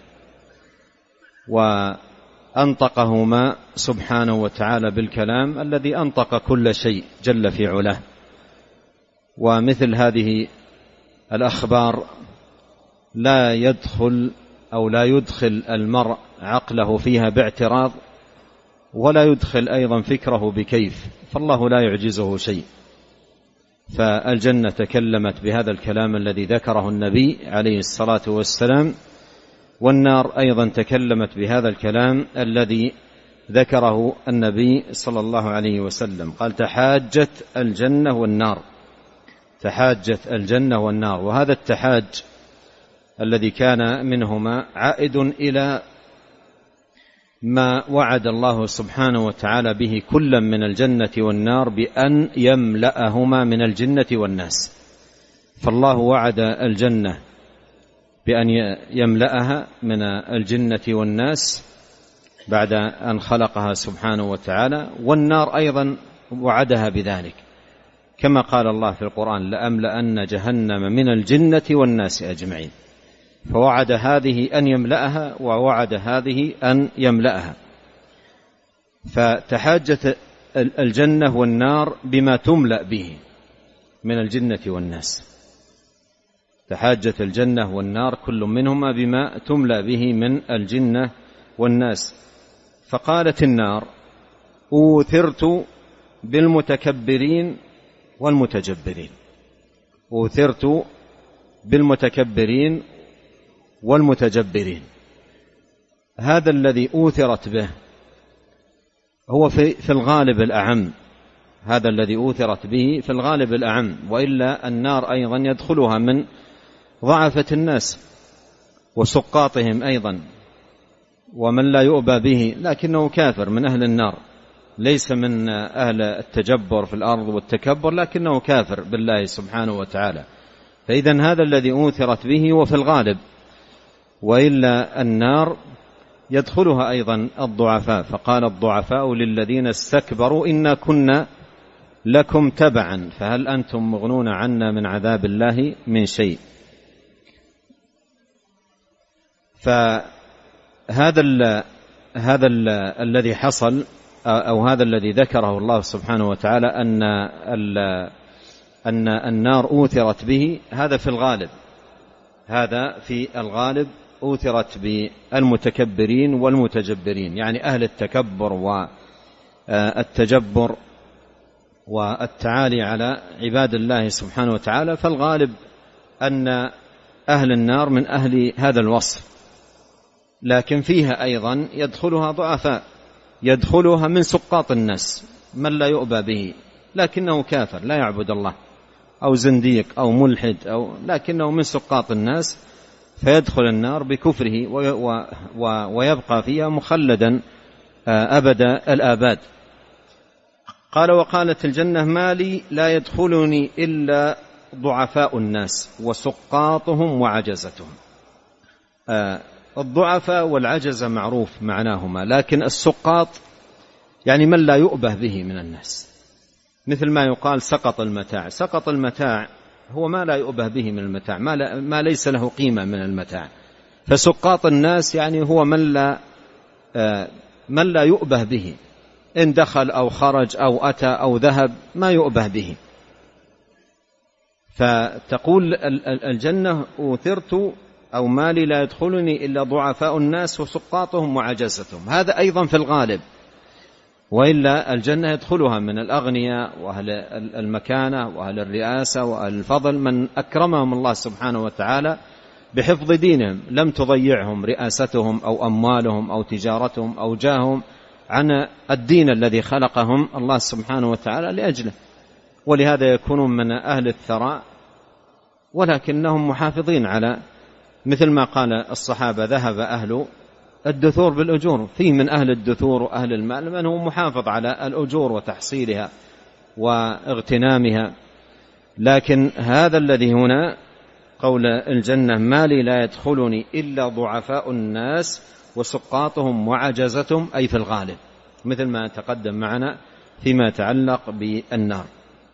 وأنطقهما سبحانه وتعالى بالكلام الذي أنطق كل شيء جل في علاه. ومثل هذه الأخبار لا يدخل أو لا يدخل المرء عقله فيها باعتراض، ولا يدخل أيضا فكره بكيف، فالله لا يعجزه شيء. فالجنة تكلمت بهذا الكلام الذي ذكره النبي عليه الصلاة والسلام، والنار أيضا تكلمت بهذا الكلام الذي ذكره النبي صلى الله عليه وسلم. قال: تحاجت الجنة والنار، تحاجت الجنة والنار. وهذا التحاج الذي كان منهما عائد إلى ما وعد الله سبحانه وتعالى به كلا من الجنة والنار بأن يملأهما من الجنة والناس. فالله وعد الجنة بأن يملأها من الجنة والناس بعد أن خلقها سبحانه وتعالى، والنار أيضا وعدها بذلك، كما قال الله في القرآن: لأملأن جهنم من الجنة والناس أجمعين. فوعد هذه أن يملأها ووعد هذه أن يملأها. فتحاجت الجنة والنار بما تملأ به من الجنة والناس، تحاجت الجنة والنار كل منهما بما تملأ به من الجنة والناس. فقالت النار: أوثرت بالمتكبرين والمتجبرين. أوثرت بالمتكبرين والمتجبرين. هذا الذي أوثرت به هو في الغالب الأعم، هذا الذي أوثرت به في الغالب الأعم، وإلا النار أيضا يدخلها من ضعفة الناس وسقاطهم أيضا، ومن لا يؤبى به لكنه كافر من أهل النار، ليس من أهل التجبر في الأرض والتكبر، لكنه كافر بالله سبحانه وتعالى. فإذن هذا الذي أوثرت به وفي الغالب، وإلا النار يدخلها أيضا الضعفاء. فقال الضعفاء للذين استكبروا إنا كنا لكم تبعا فهل أنتم مغنون عنا من عذاب الله من شيء. فهذا الذي حصل، أو هذا الذي ذكره الله سبحانه وتعالى أن النار أوثرت به، هذا في الغالب، هذا في الغالب أوثرت بالمتكبرين والمتجبرين، يعني أهل التكبر والتجبر والتعالي على عباد الله سبحانه وتعالى. فالغالب أن أهل النار من أهل هذا الوصف، لكن فيها أيضا يدخلها ضعفاء، يدخلها من سقاط الناس، من لا يؤبى به لكنه كافر لا يعبد الله، أو زنديق أو ملحد، لكنه من سقاط الناس، فيدخل النار بكفره ويبقى فيها مخلدا أبد الآباد. قال: وقالت الجنة: ما لي لا يدخلني إلا ضعفاء الناس وسقاطهم وعجزتهم. الضعفاء والعجز معروف معناهما، لكن السقاط يعني من لا يؤبه به من الناس، مثل ما يقال سقط المتاع. سقط المتاع هو ما لا يؤبه به من المتاع، ما ليس له قيمة من المتاع. فسقاط الناس يعني هو من لا يؤبه به، إن دخل أو خرج أو أتى أو ذهب ما يؤبه به. فتقول الجنة: أوثرت أو مالي لا يدخلني إلا ضعفاء الناس وسقاطهم وعجزتهم. هذا أيضا في الغالب، وإلا الجنة يدخلها من الأغنياء وأهل المكانة وأهل الرئاسة وأهل الفضل، من أكرمهم الله سبحانه وتعالى بحفظ دينهم، لم تضيعهم رئاستهم أو أموالهم أو تجارتهم أو جاههم عن الدين الذي خلقهم الله سبحانه وتعالى لأجله. ولهذا يكونون من أهل الثراء ولكنهم محافظين على، مثل ما قال الصحابة: ذهب أهل الدثور بالأجور. فيه من أهل الدثور وأهل المال من هو محافظ على الأجور وتحصيلها واغتنامها. لكن هذا الذي هنا قول الجنة: ما لي لا يدخلني إلا ضعفاء الناس وسقاطهم وعجزتهم، أي في الغالب، مثل ما تقدم معنا فيما يتعلق بالنار.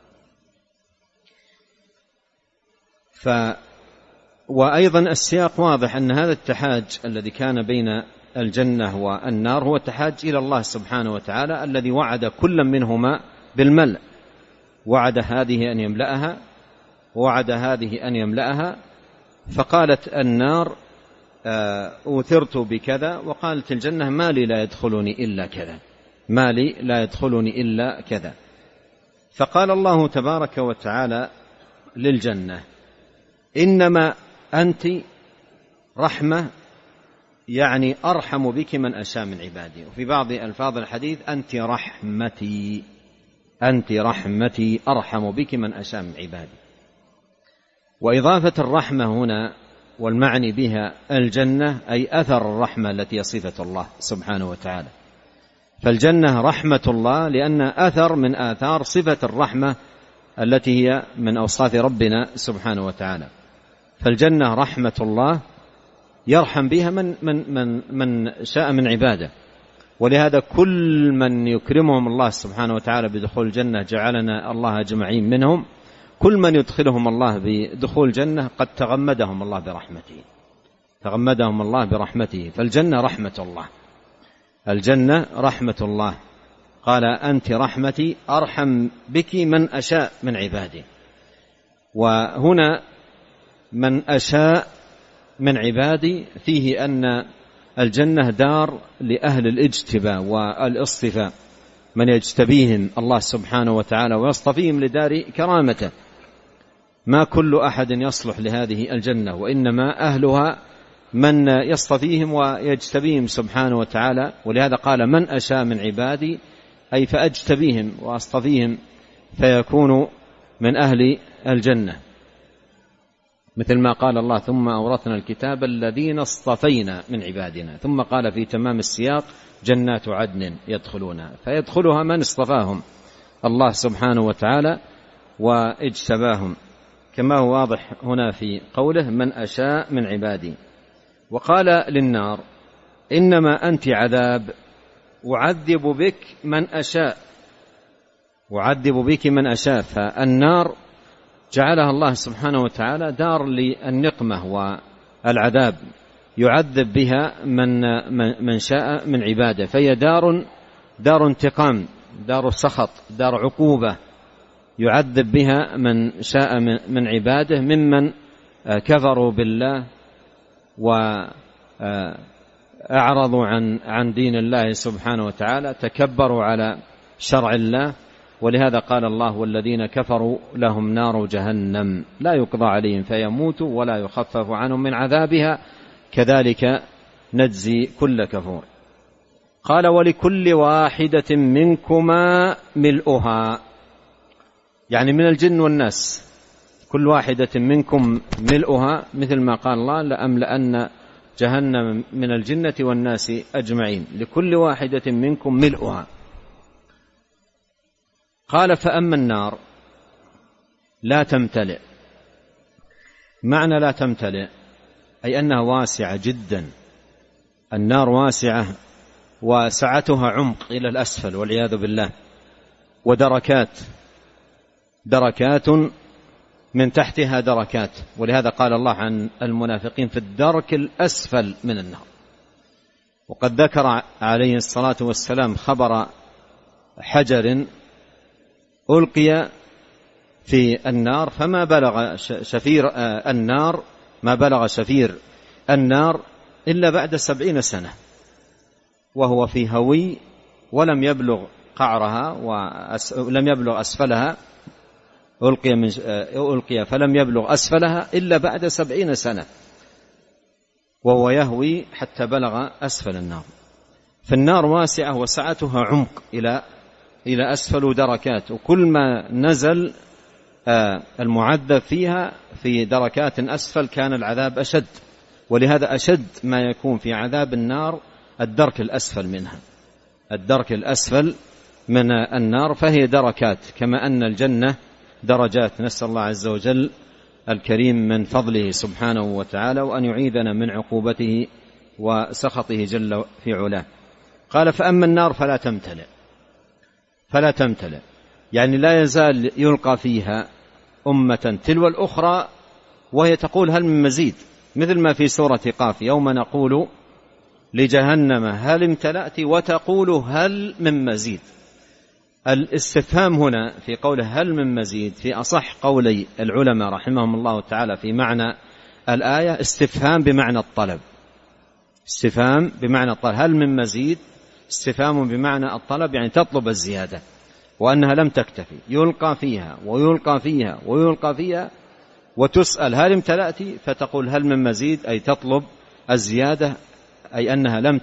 وأيضا السياق واضح أن هذا التحاج الذي كان بين الجنة والنار هو تحاج إلى الله سبحانه وتعالى الذي وعد كل منهما بالملء، وعد هذه أن يملأها ووعد هذه أن يملأها. فقالت النار: أوثرت بكذا، وقالت الجنة: ما لي لا يدخلني إلا كذا، ما لي لا يدخلني إلا كذا. فقال الله تبارك وتعالى للجنة: إنما أنت رحمة، يعني أرحم بك من أشاء من عبادي. وفي بعض ألفاظ الحديث: أنت رحمتي، أنت رحمتي أرحم بك من أشاء من عبادي. وإضافة الرحمة هنا والمعني بها الجنة أي أثر الرحمة التي صفة الله سبحانه وتعالى. فالجنة رحمة الله لأن أثر من آثار صفة الرحمة التي هي من أوصاف ربنا سبحانه وتعالى. فالجنة رحمة الله يرحم بها من شاء من عباده. ولهذا كل من يكرمهم الله سبحانه وتعالى بدخول الجنة، جعلنا الله أجمعين منهم، كل من يدخلهم الله بدخول الجنة قد تغمدهم الله برحمته، تغمدهم الله برحمته. فالجنة رحمة الله، الجنة رحمة الله. قال: أنت رحمتي أرحم بك من أشاء من عبادي. وهنا من أشاء من عبادي فيه أن الجنة دار لأهل الاجتباء والاصطفاء، من يجتبيهم الله سبحانه وتعالى ويصطفيهم لدار كرامته. ما كل أحد يصلح لهذه الجنة، وإنما أهلها من يصطفيهم ويجتبيهم سبحانه وتعالى. ولهذا قال من أشاء من عبادي، أي فأجتبيهم وأصطفيهم فيكونوا من أهل الجنة، مثل ما قال الله ثم أورثنا الكتاب الذين اصطفينا من عبادنا، ثم قال في تمام السياق جنات عدن يدخلونها، فيدخلها من اصطفاهم الله سبحانه وتعالى واجتباهم، كما هو واضح هنا في قوله من أشاء من عبادي. وقال للنار إنما أنت عذاب أعذب بك من أشاء، أعذب بك من أشاء. فالنار جعلها الله سبحانه وتعالى دار للنقمة والعذاب، يعذب بها من شاء من عباده، فهي دار انتقام، دار سخط، دار عقوبة، يعذب بها من شاء من عباده ممن كفروا بالله وأعرضوا عن دين الله سبحانه وتعالى، تكبروا على شرع الله. ولهذا قال الله والذين كفروا لهم نار جهنم لا يقضى عليهم فيموتوا ولا يخفف عنهم من عذابها كذلك نجزي كل كفور. قال ولكل واحدة منكما ملؤها، يعني من الجن والناس، كل واحدة منكم ملؤها، مثل ما قال الله لأملأن جهنم من الجنة والناس أجمعين، لكل واحدة منكم ملؤها. قال فأما النار لا تمتلئ. معنى لا تمتلئ أي أنها واسعة جدا، النار واسعة وسعتها عمق إلى الأسفل والعياذ بالله، ودركات من تحتها دركات. ولهذا قال الله عن المنافقين في الدرك الأسفل من النار. وقد ذكر عليه الصلاة والسلام خبر حجر ألقي في النار فما بلغ شفير النار إلا بعد 70 سنة، وهو في هوي ولم يبلغ قعرها ولم يبلغ أسفلها، ألقي فلم يبلغ أسفلها إلا بعد 70 سنة، وهو يهوي حتى بلغ أسفل النار. فالنار واسعة وسعتها عمق إلى أسفل دركات، وكل ما نزل المعذب فيها في دركات أسفل كان العذاب أشد. ولهذا أشد ما يكون في عذاب النار الدرك الأسفل منها، الدرك الأسفل من النار، فهي دركات كما أن الجنة درجات. نسأل الله عز وجل الكريم من فضله سبحانه وتعالى وأن يعيذنا من عقوبته وسخطه جل في علاه. قال فأما النار فلا تمتلئ، يعني لا يزال يلقى فيها أمة تلو الأخرى وهي تقول هل من مزيد، مثل ما في سورة قاف يوم نقول لجهنم هل امتلأت وتقول هل من مزيد. الاستفهام هنا في قوله هل من مزيد في أصح قولي العلماء رحمهم الله تعالى في معنى الآية استفهام بمعنى الطلب، استفهام بمعنى الطلب. هل من مزيد استفهام بمعنى الطلب، يعني تطلب الزيادة، وأنها لم تكتفي، يلقى فيها ويلقى فيها ويلقى فيها وتسأل هل امتلأت فتقول هل من مزيد، أي تطلب الزيادة، أي أنها لم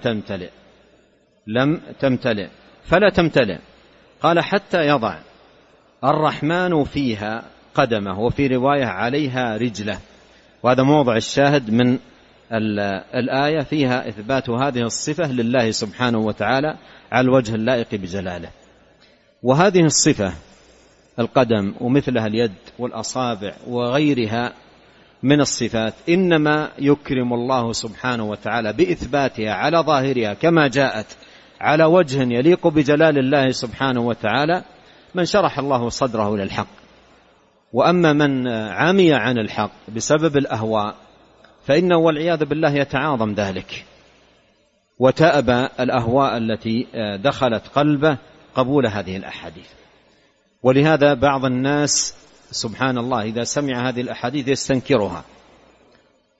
تمتلئ فلا تمتلئ. قال حتى يضع الرحمن فيها قدمه، وفي رواية عليها رجله. وهذا موضع الشاهد من الآية، فيها إثبات هذه الصفة لله سبحانه وتعالى على الوجه اللائق بجلاله. وهذه الصفة القدم ومثلها اليد والأصابع وغيرها من الصفات إنما يكرم الله سبحانه وتعالى بإثباتها على ظاهرها كما جاءت على وجه يليق بجلال الله سبحانه وتعالى من شرح الله صدره للحق. وأما من عمي عن الحق بسبب الأهواء فإنه والعياذ بالله يتعاظم ذلك، وتأبى الأهواء التي دخلت قلبه قبول هذه الأحاديث. ولهذا بعض الناس سبحان الله إذا سمع هذه الأحاديث يستنكرها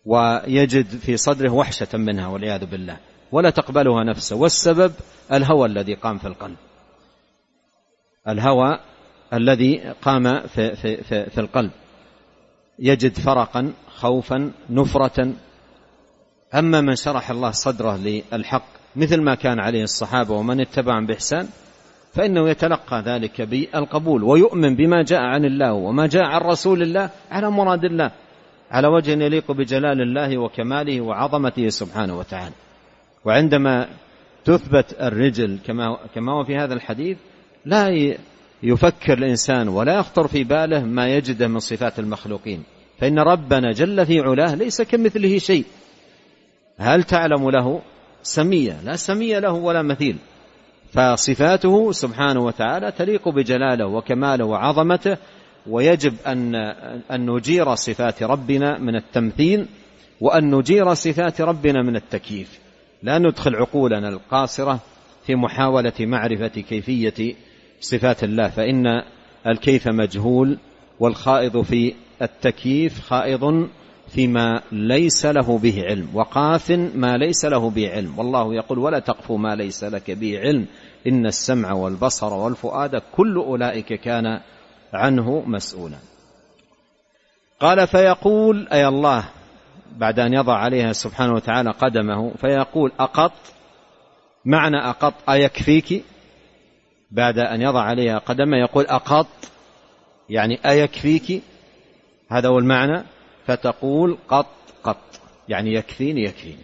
ويجد في صدره وحشة منها والعياذ بالله، ولا تقبلها نفسه. والسبب الهوى الذي قام في القلب، الهوى الذي قام في القلب، يجد فرقا، خوفا، نفرة. أما من شرح الله صدره للحق مثل ما كان عليه الصحابة ومن اتبعهم بإحسان، فإنه يتلقى ذلك بالقبول ويؤمن بما جاء عن الله وما جاء عن رسول الله على مراد الله، على وجه يليق بجلال الله وكماله وعظمته سبحانه وتعالى. وعندما تثبت الرجل كما هو في هذا الحديث، لا يفكر الإنسان ولا يخطر في باله ما يجده من صفات المخلوقين، فإن ربنا جل في علاه ليس كمثله شيء. هل تعلم له سمية؟ لا سمية له ولا مثيل. فصفاته سبحانه وتعالى تليق بجلاله وكماله وعظمته، ويجب أن نجير صفات ربنا من التمثيل، وأن نجير صفات ربنا من التكييف. لا ندخل عقولنا القاصرة في محاولة معرفة كيفية صفات الله، فإن الكيف مجهول، والخائض في التكييف خائض فيما ليس له به علم، وقاف ما ليس له به علم. والله يقول: ولا تقف ما ليس لك به علم إن السمع والبصر والفؤاد كل أولئك كان عنه مسؤولا. قال: فيقول أي الله بعد أن يضع عليها سبحانه وتعالى قدمه، فيقول: أقط. معنى أقط أيكفيك؟ بعد أن يضع عليها قدمه يقول: أقط، يعني أيكفيك، هذا هو المعنى. فتقول: قط قط، يعني يكفيني يكفيني.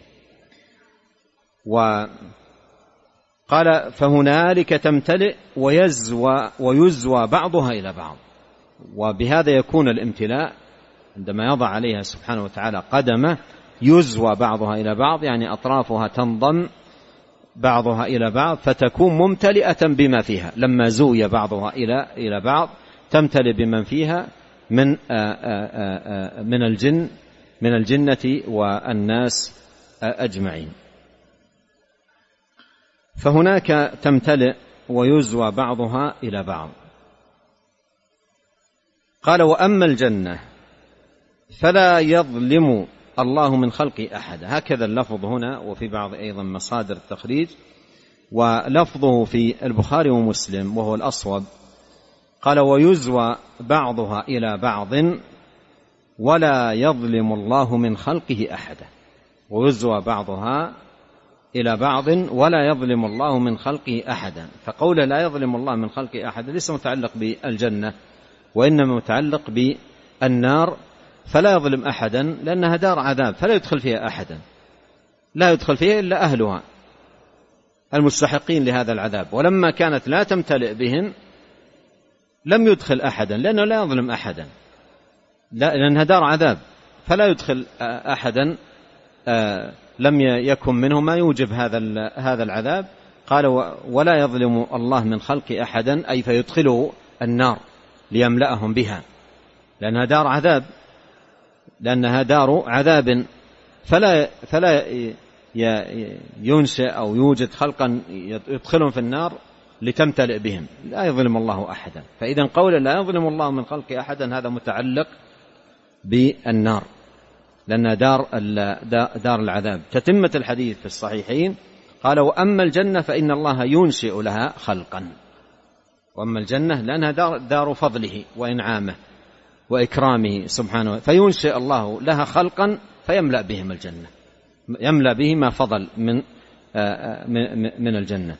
وقال: فهنالك تمتلئ ويزوى بعضها إلى بعض. وبهذا يكون الامتلاء عندما يضع عليها سبحانه وتعالى قدمه، يزوى بعضها إلى بعض، يعني أطرافها تنضم بعضها إلى بعض فتكون ممتلئة بما فيها. لما زوي بعضها إلى بعض تمتلئ بمن فيها من الجنة والناس أجمعين. فهناك تمتلئ ويزوى بعضها إلى بعض. قال: وأما الجنة فلا يظلم الله من خلقه أحد. هكذا اللفظ هنا، وفي بعض أيضا مصادر التخريج، ولفظه في البخاري ومسلم وهو الأصوب. قال: ويزوى بعضها إلى بعض ولا يظلم الله من خلقه أحدا. ويزوى بعضها إلى بعض ولا يظلم الله من خلقه أحدا. فقول لا يظلم الله من خلقه أحدا ليس متعلق بالجنة، وإنما متعلق بالنار. فلا يظلم أحدا لأنها دار عذاب، فلا يدخل فيها أحدا، لا يدخل فيها إلا أهلها المستحقين لهذا العذاب. ولما كانت لا تمتلئ بهم لم يدخل أحدا، لأنه لا يظلم أحدا، لأنها دار عذاب، فلا يدخل أحدا لم يكن منه ما يوجب هذا العذاب. قال: ولا يظلم الله من خلق أحدا، أي فيدخله النار ليملأهم بها، لأنها دار عذاب، لأنها دار عذاب. فلا ينشئ أو يوجد خلقا يدخلهم في النار لتمتلئ بهم. لا يظلم الله أحدا. فإذا قول لا يظلم الله من خلق أحدا هذا متعلق بالنار، لأنها دار العذاب. تتمة الحديث في الصحيحين قال: وأما الجنة فإن الله ينشئ لها خلقا. وأما الجنة لأنها دار فضله وإنعامه وإكرامه سبحانه، فينشئ الله لها خلقا فيملأ بهم الجنة، يملأ به ما فضل من الجنة.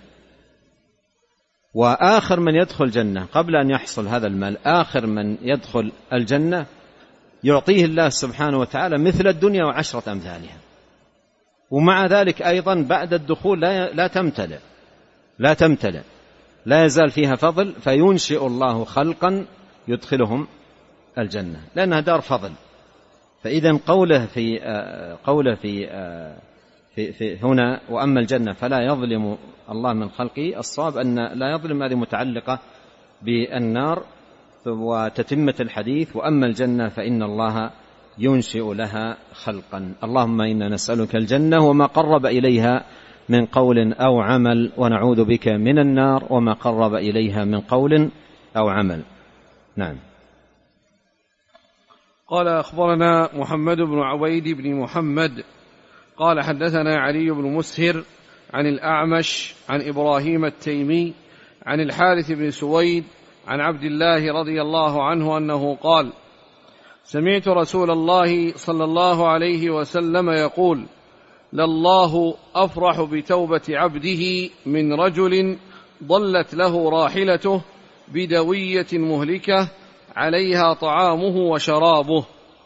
وآخر من يدخل الجنة قبل أن يحصل هذا المال، آخر من يدخل الجنة يعطيه الله سبحانه وتعالى مثل الدنيا وعشرة أمثالها. ومع ذلك أيضا بعد الدخول لا تمتلئ، لا يزال فيها فضل، فينشئ الله خلقا يدخلهم الجنة، لأنها دار فضل. فإذا قوله في هنا: وأما الجنة فلا يظلم الله من خلقه، الصواب أن لا يظلم هذه متعلقة بالنار. وتتمة الحديث: وأما الجنة فإن الله ينشئ لها خلقا. اللهم إنا نسألك الجنة وما قرب إليها من قول أو عمل، ونعوذ بك من النار وما قرب إليها من قول أو عمل. نعم. قال أخبرنا محمد بن عبيد بن محمد قال حدثنا علي بن مسهر عن الأعمش عن إبراهيم التيمي عن الحارث بن سويد عن عبد الله رضي الله عنه أنه قال: سمعت رسول الله صلى الله عليه وسلم يقول: لله أفرح بتوبة عبده من رجل ضلت له راحلته بدوية مهلكة عليها طعامه وشرابه،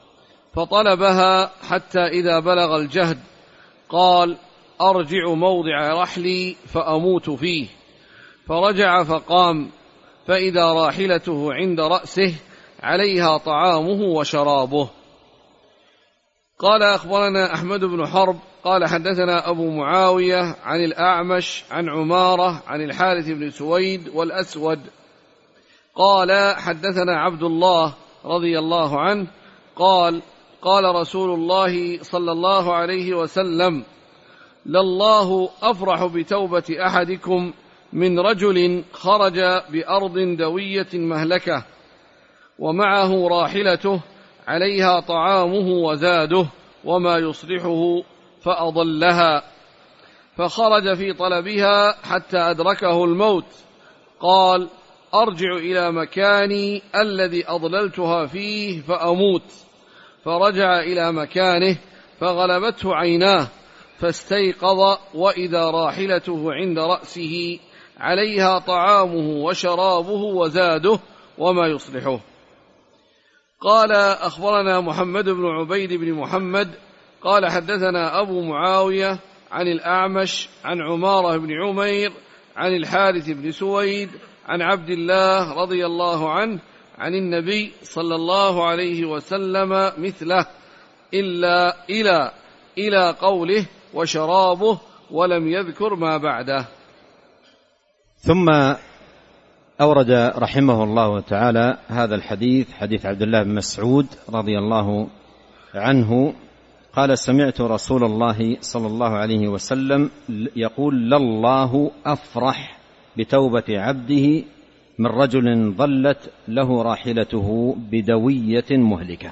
فطلبها حتى إذا بلغ الجهد قال: أرجع موضع رحلي فأموت فيه، فرجع فقام فإذا راحلته عند رأسه عليها طعامه وشرابه. قال أخبرنا أحمد بن حرب قال حدثنا أبو معاوية عن الأعمش عن عمارة عن الحارث بن سويد والأسود قال حدثنا عبد الله رضي الله عنه قال: قال رسول الله صلى الله عليه وسلم: لله أفرح بتوبة أحدكم من رجل خرج بأرض دوية مهلكة ومعه راحلته عليها طعامه وزاده وما يصلحه فأضلها، فخرج في طلبها حتى أدركه الموت، قال: أرجع إلى مكاني الذي أضللتها فيه فأموت، فرجع إلى مكانه فغلبته عيناه فاستيقظ وإذا راحلته عند رأسه عليها طعامه وشرابه وزاده وما يصلحه. قال أخبرنا محمد بن عبيد بن محمد قال حدثنا أبو معاوية عن الأعمش عن عمارة بن عمير عن الحارث بن سويد عن عبد الله رضي الله عنه عن النبي صلى الله عليه وسلم مثله إلى قوله وشرابه، ولم يذكر ما بعده. ثم أورد رحمه الله تعالى هذا الحديث، حديث عبد الله بن مسعود رضي الله عنه قال: سمعت رسول الله صلى الله عليه وسلم يقول: لله أفرح بتوبة عبده من رجل ضلت له راحلته بدوية مهلكة.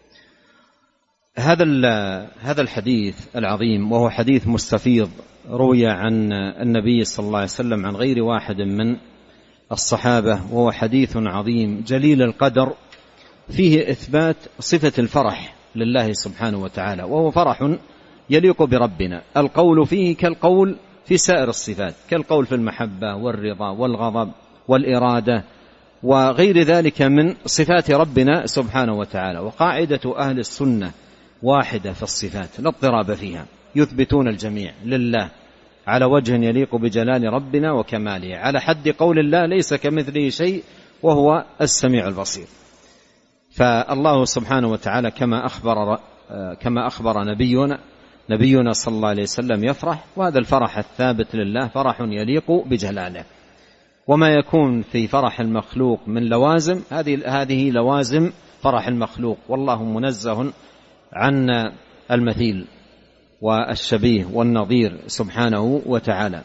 هذا الحديث العظيم، وهو حديث مستفيض، روي عن النبي صلى الله عليه وسلم عن غير واحد من الصحابة، وهو حديث عظيم جليل القدر، فيه إثبات صفة الفرح لله سبحانه وتعالى، وهو فرح يليق بربنا. القول فيه كالقول في سائر الصفات، كالقول في المحبة والرضا والغضب والإرادة وغير ذلك من صفات ربنا سبحانه وتعالى. وقاعدة أهل السنة واحدة في الصفات لا اضطراب فيها، يثبتون الجميع لله على وجه يليق بجلال ربنا وكماله، على حد قول الله: ليس كمثله شيء وهو السميع البصير. فالله سبحانه وتعالى كما أخبر نبينا صلى الله عليه وسلم يفرح، وهذا الفرح الثابت لله فرح يليق بجلاله. وما يكون في فرح المخلوق من لوازم، هذه لوازم فرح المخلوق، والله منزه عن المثيل والشبيه والنظير سبحانه وتعالى.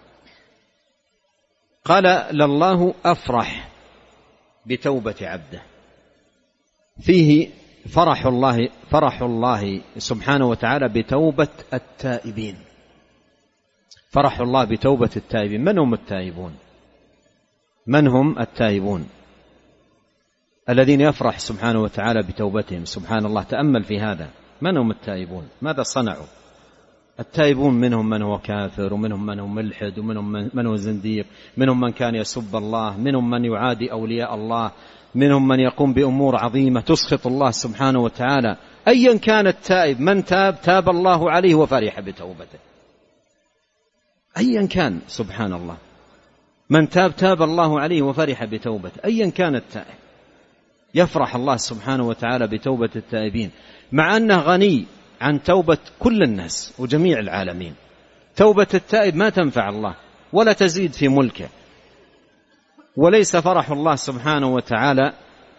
قال: لله أفرح بتوبة عبده، فيه فرح الله سبحانه وتعالى بتوبة التائبين. فرح الله بتوبة التائبين. من هم التائبون؟ من هم التائبون الذين يفرح سبحانه وتعالى بتوبتهم؟ سبحان الله، تأمل في هذا. من هم التائبون؟ ماذا صنعوا؟ التائبون منهم من هو كافر، ومنهم من هو ملحد، ومنهم من هو زنديق، منهم من كان يسب الله، منهم من يعادي أولياء الله، منهم من يقوم بأمور عظيمة تسخط الله سبحانه وتعالى. أيا كان التائب، من تاب الله عليه وفرح بتوبته. أيا كان، سبحان الله، من تاب الله عليه وفرح بتوبته، أيا كان التائب، يفرح الله سبحانه وتعالى بتوبة التائبين، مع أنه غني عن توبة كل الناس وجميع العالمين. توبة التائب ما تنفع الله ولا تزيد في ملكه. وليس فرح الله سبحانه وتعالى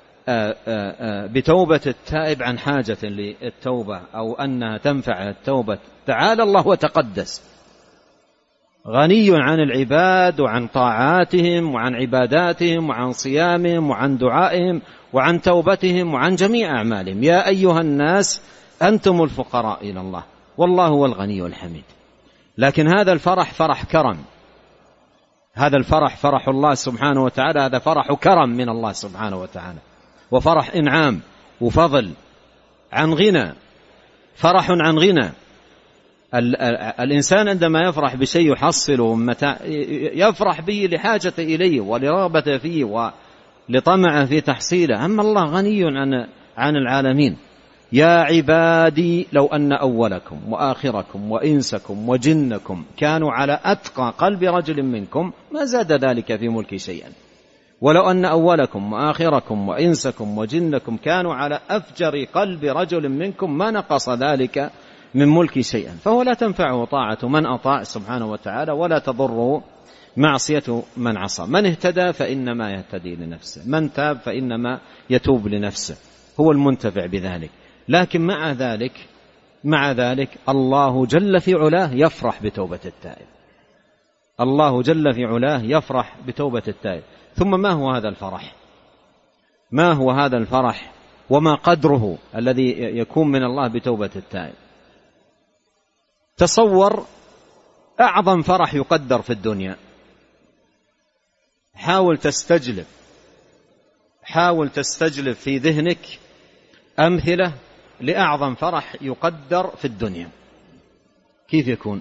بتوبة التائب عن حاجة للتوبة أو أنها تنفع التوبة. تعالى الله وتقدس، غني عن العباد وعن طاعاتهم وعن عباداتهم وعن صيامهم وعن دعائهم وعن توبتهم وعن جميع أعمالهم. يا أيها الناس أنتم الفقراء إلى الله والله هو الغني الحميد. لكن هذا الفرح فرح كرم، هذا الفرح فرح الله سبحانه وتعالى، هذا فرح كرم من الله سبحانه وتعالى، وفرح إنعام وفضل عن غنى، فرح عن غنى. الإنسان عندما يفرح بشيء يحصله يفرح به لحاجته إليه ولرغبته فيه ولطمعه في تحصيله. أما الله غني عن العالمين. يا عبادي لو أن أولكم وآخركم وإنسكم وجنكم كانوا على أتقى قلب رجل منكم ما زاد ذلك في ملكي شيئا، ولو أن أولكم وآخركم وإنسكم وجنكم كانوا على أفجر قلب رجل منكم ما نقص ذلك من ملكي شيئا. فهو لا تنفعه طاعة من أطاع سبحانه وتعالى ولا تضره معصية من عصى. من اهتدى فإنما يهتدي لنفسه، من تاب فإنما يتوب لنفسه، هو المنتفع بذلك. لكن مع ذلك الله جل في علاه يفرح بتوبة التائب، الله جل في علاه يفرح بتوبة التائب. ثم ما هو هذا الفرح؟ ما هو هذا الفرح وما قدره الذي يكون من الله بتوبة التائب؟ تصور أعظم فرح يقدر في الدنيا، حاول تستجلب في ذهنك أمثلة لأعظم فرح يقدر في الدنيا. كيف يكون؟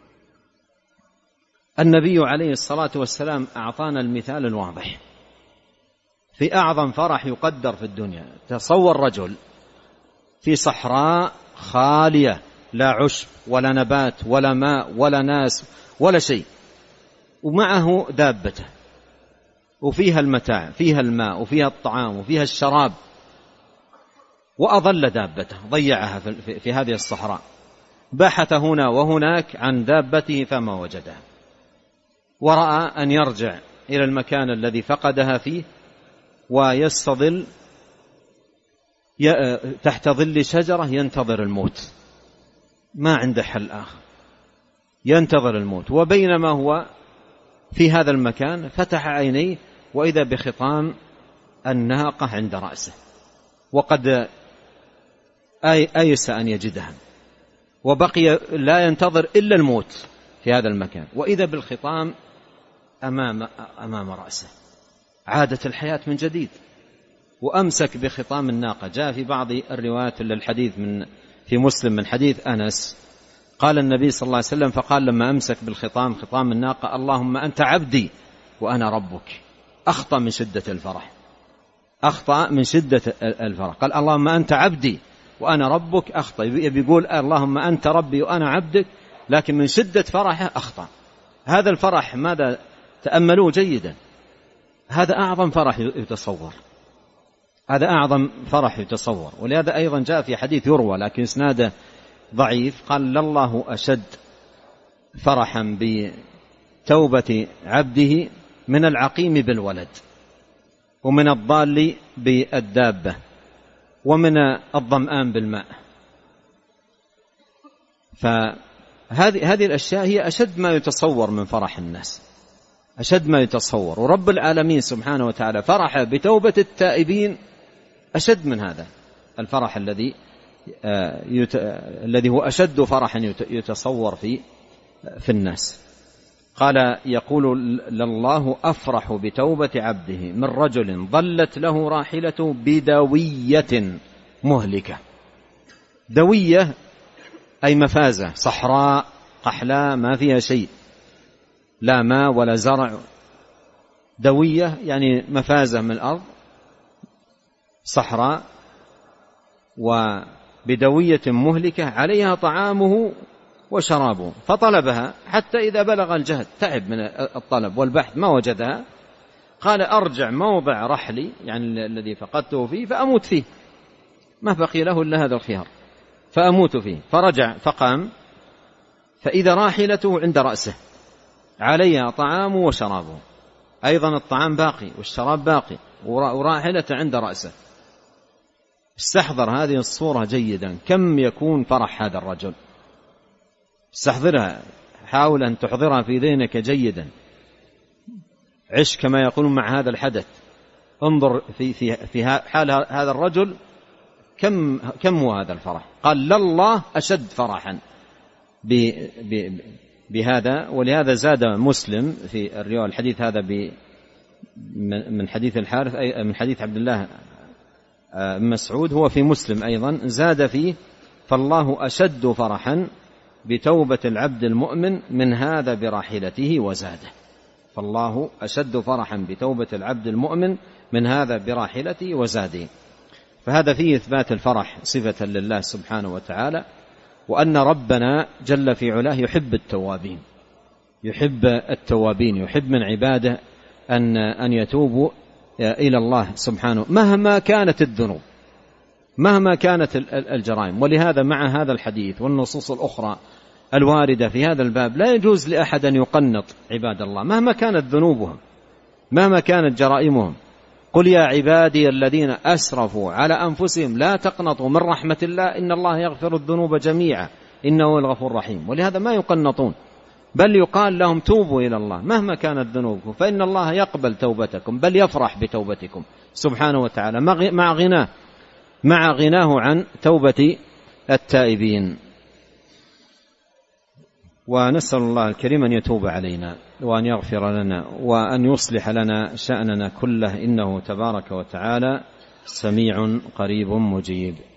النبي عليه الصلاة والسلام أعطانا المثال الواضح في أعظم فرح يقدر في الدنيا. تصور رجل في صحراء خالية، لا عشب ولا نبات ولا ماء ولا ناس ولا شيء، ومعه دابته وفيها المتاع، فيها الماء وفيها الطعام وفيها الشراب، وأضل دابته، ضيعها في هذه الصحراء، بحث هنا وهناك عن دابته فما وجدها، ورأى أن يرجع إلى المكان الذي فقدها فيه ويستظل تحت ظل شجرة ينتظر الموت، ما عنده حل آخر، ينتظر الموت. وبينما هو في هذا المكان فتح عينيه وإذا بخطام الناقة عند رأسه، وقد أيس أن يجدها، وبقي لا ينتظر إلا الموت في هذا المكان، وإذا بالخطام أمام رأسه. عادت الحياة من جديد، وأمسك بخطام الناقة. جاء في بعض الروايات للحديث في مسلم من حديث أنس قال النبي صلى الله عليه وسلم فقال لما أمسك بالخطام خطام الناقة اللهم أنت عبدي وأنا ربك. أخطأ من شدة الفرح، أخطأ من شدة الفرح، قال اللهم أنت عبدي وأنا ربك، أخطأ. بيقول اللهم أنت ربي وأنا عبدك، لكن من شدة فرحه أخطأ. هذا الفرح ماذا؟ تأملوه جيدا، هذا أعظم فرح يتصور، هذا أعظم فرح يتصور. ولهذا أيضا جاء في حديث يروى لكن إسناده ضعيف قال لله أشد فرحا بتوبة عبده من العقيم بالولد، ومن الضال بالدابة، ومن الظمآن بالماء. فهذه الأشياء هي أشد ما يتصور من فرح الناس، أشد ما يتصور. ورب العالمين سبحانه وتعالى فرح بتوبة التائبين أشد من هذا الفرح الذي هو أشد فرحا يتصور في الناس. قال يقول لله أفرح بتوبة عبده من رجل ضلت له راحلة بدوية مهلكة. دوية أي مفازة، صحراء قحلاء ما فيها شيء، لا ماء ولا زرع. دوية يعني مفازة من الأرض، صحراء، وبدوية مهلكة عليها طعامه وشرابه، فطلبها حتى إذا بلغ الجهد تعب من الطلب والبحث ما وجدها، قال أرجع موضع رحلي يعني الذي فقدته فيه فأموت فيه، ما بقي له إلا هذا الخيار، فأموت فيه. فرجع فقام فإذا راحلته عند رأسه عليها طعامه وشرابه، أيضا الطعام باقي والشراب باقي وراحلته عند رأسه. استحضر هذه الصورة جيدا، كم يكون فرح هذا الرجل، استحضرها حاول أن تحضرها في ذهنك جيدا، عش كما يقولون مع هذا الحدث، انظر في حال هذا الرجل كم هو هذا الفرح. قال لله أشد فرحا بهذا. ولهذا زاد مسلم في الرواية الحديث هذا من حديث الحارث، أي من حديث عبد الله بن مسعود، هو في مسلم أيضا، زاد فيه فالله أشد فرحا بتوبة العبد المؤمن من هذا براحلته وزاده. فالله أشد فرحا بتوبة العبد المؤمن من هذا براحلته وزاده. فهذا فيه إثبات الفرح صفة لله سبحانه وتعالى، وأن ربنا جل في علاه يحب التوابين، يحب التوابين، يحب من عباده أن يتوبوا إلى الله سبحانه مهما كانت الذنوب، مهما كانت الجرائم. ولهذا مع هذا الحديث والنصوص الأخرى الواردة في هذا الباب لا يجوز لأحد أن يقنط عباد الله مهما كانت ذنوبهم، مهما كانت جرائمهم. قل يا عبادي الذين أسرفوا على أنفسهم لا تقنطوا من رحمة الله إن الله يغفر الذنوب جميعا إنه هو الغفور الرحيم. ولهذا ما يقنطون، بل يقال لهم توبوا إلى الله مهما كانت ذنوبكم فإن الله يقبل توبتكم، بل يفرح بتوبتكم سبحانه وتعالى مع غناه عن توبة التائبين. ونسأل الله الكريم أن يتوب علينا وأن يغفر لنا وأن يصلح لنا شأننا كله، إنه تبارك وتعالى سميع قريب مجيب.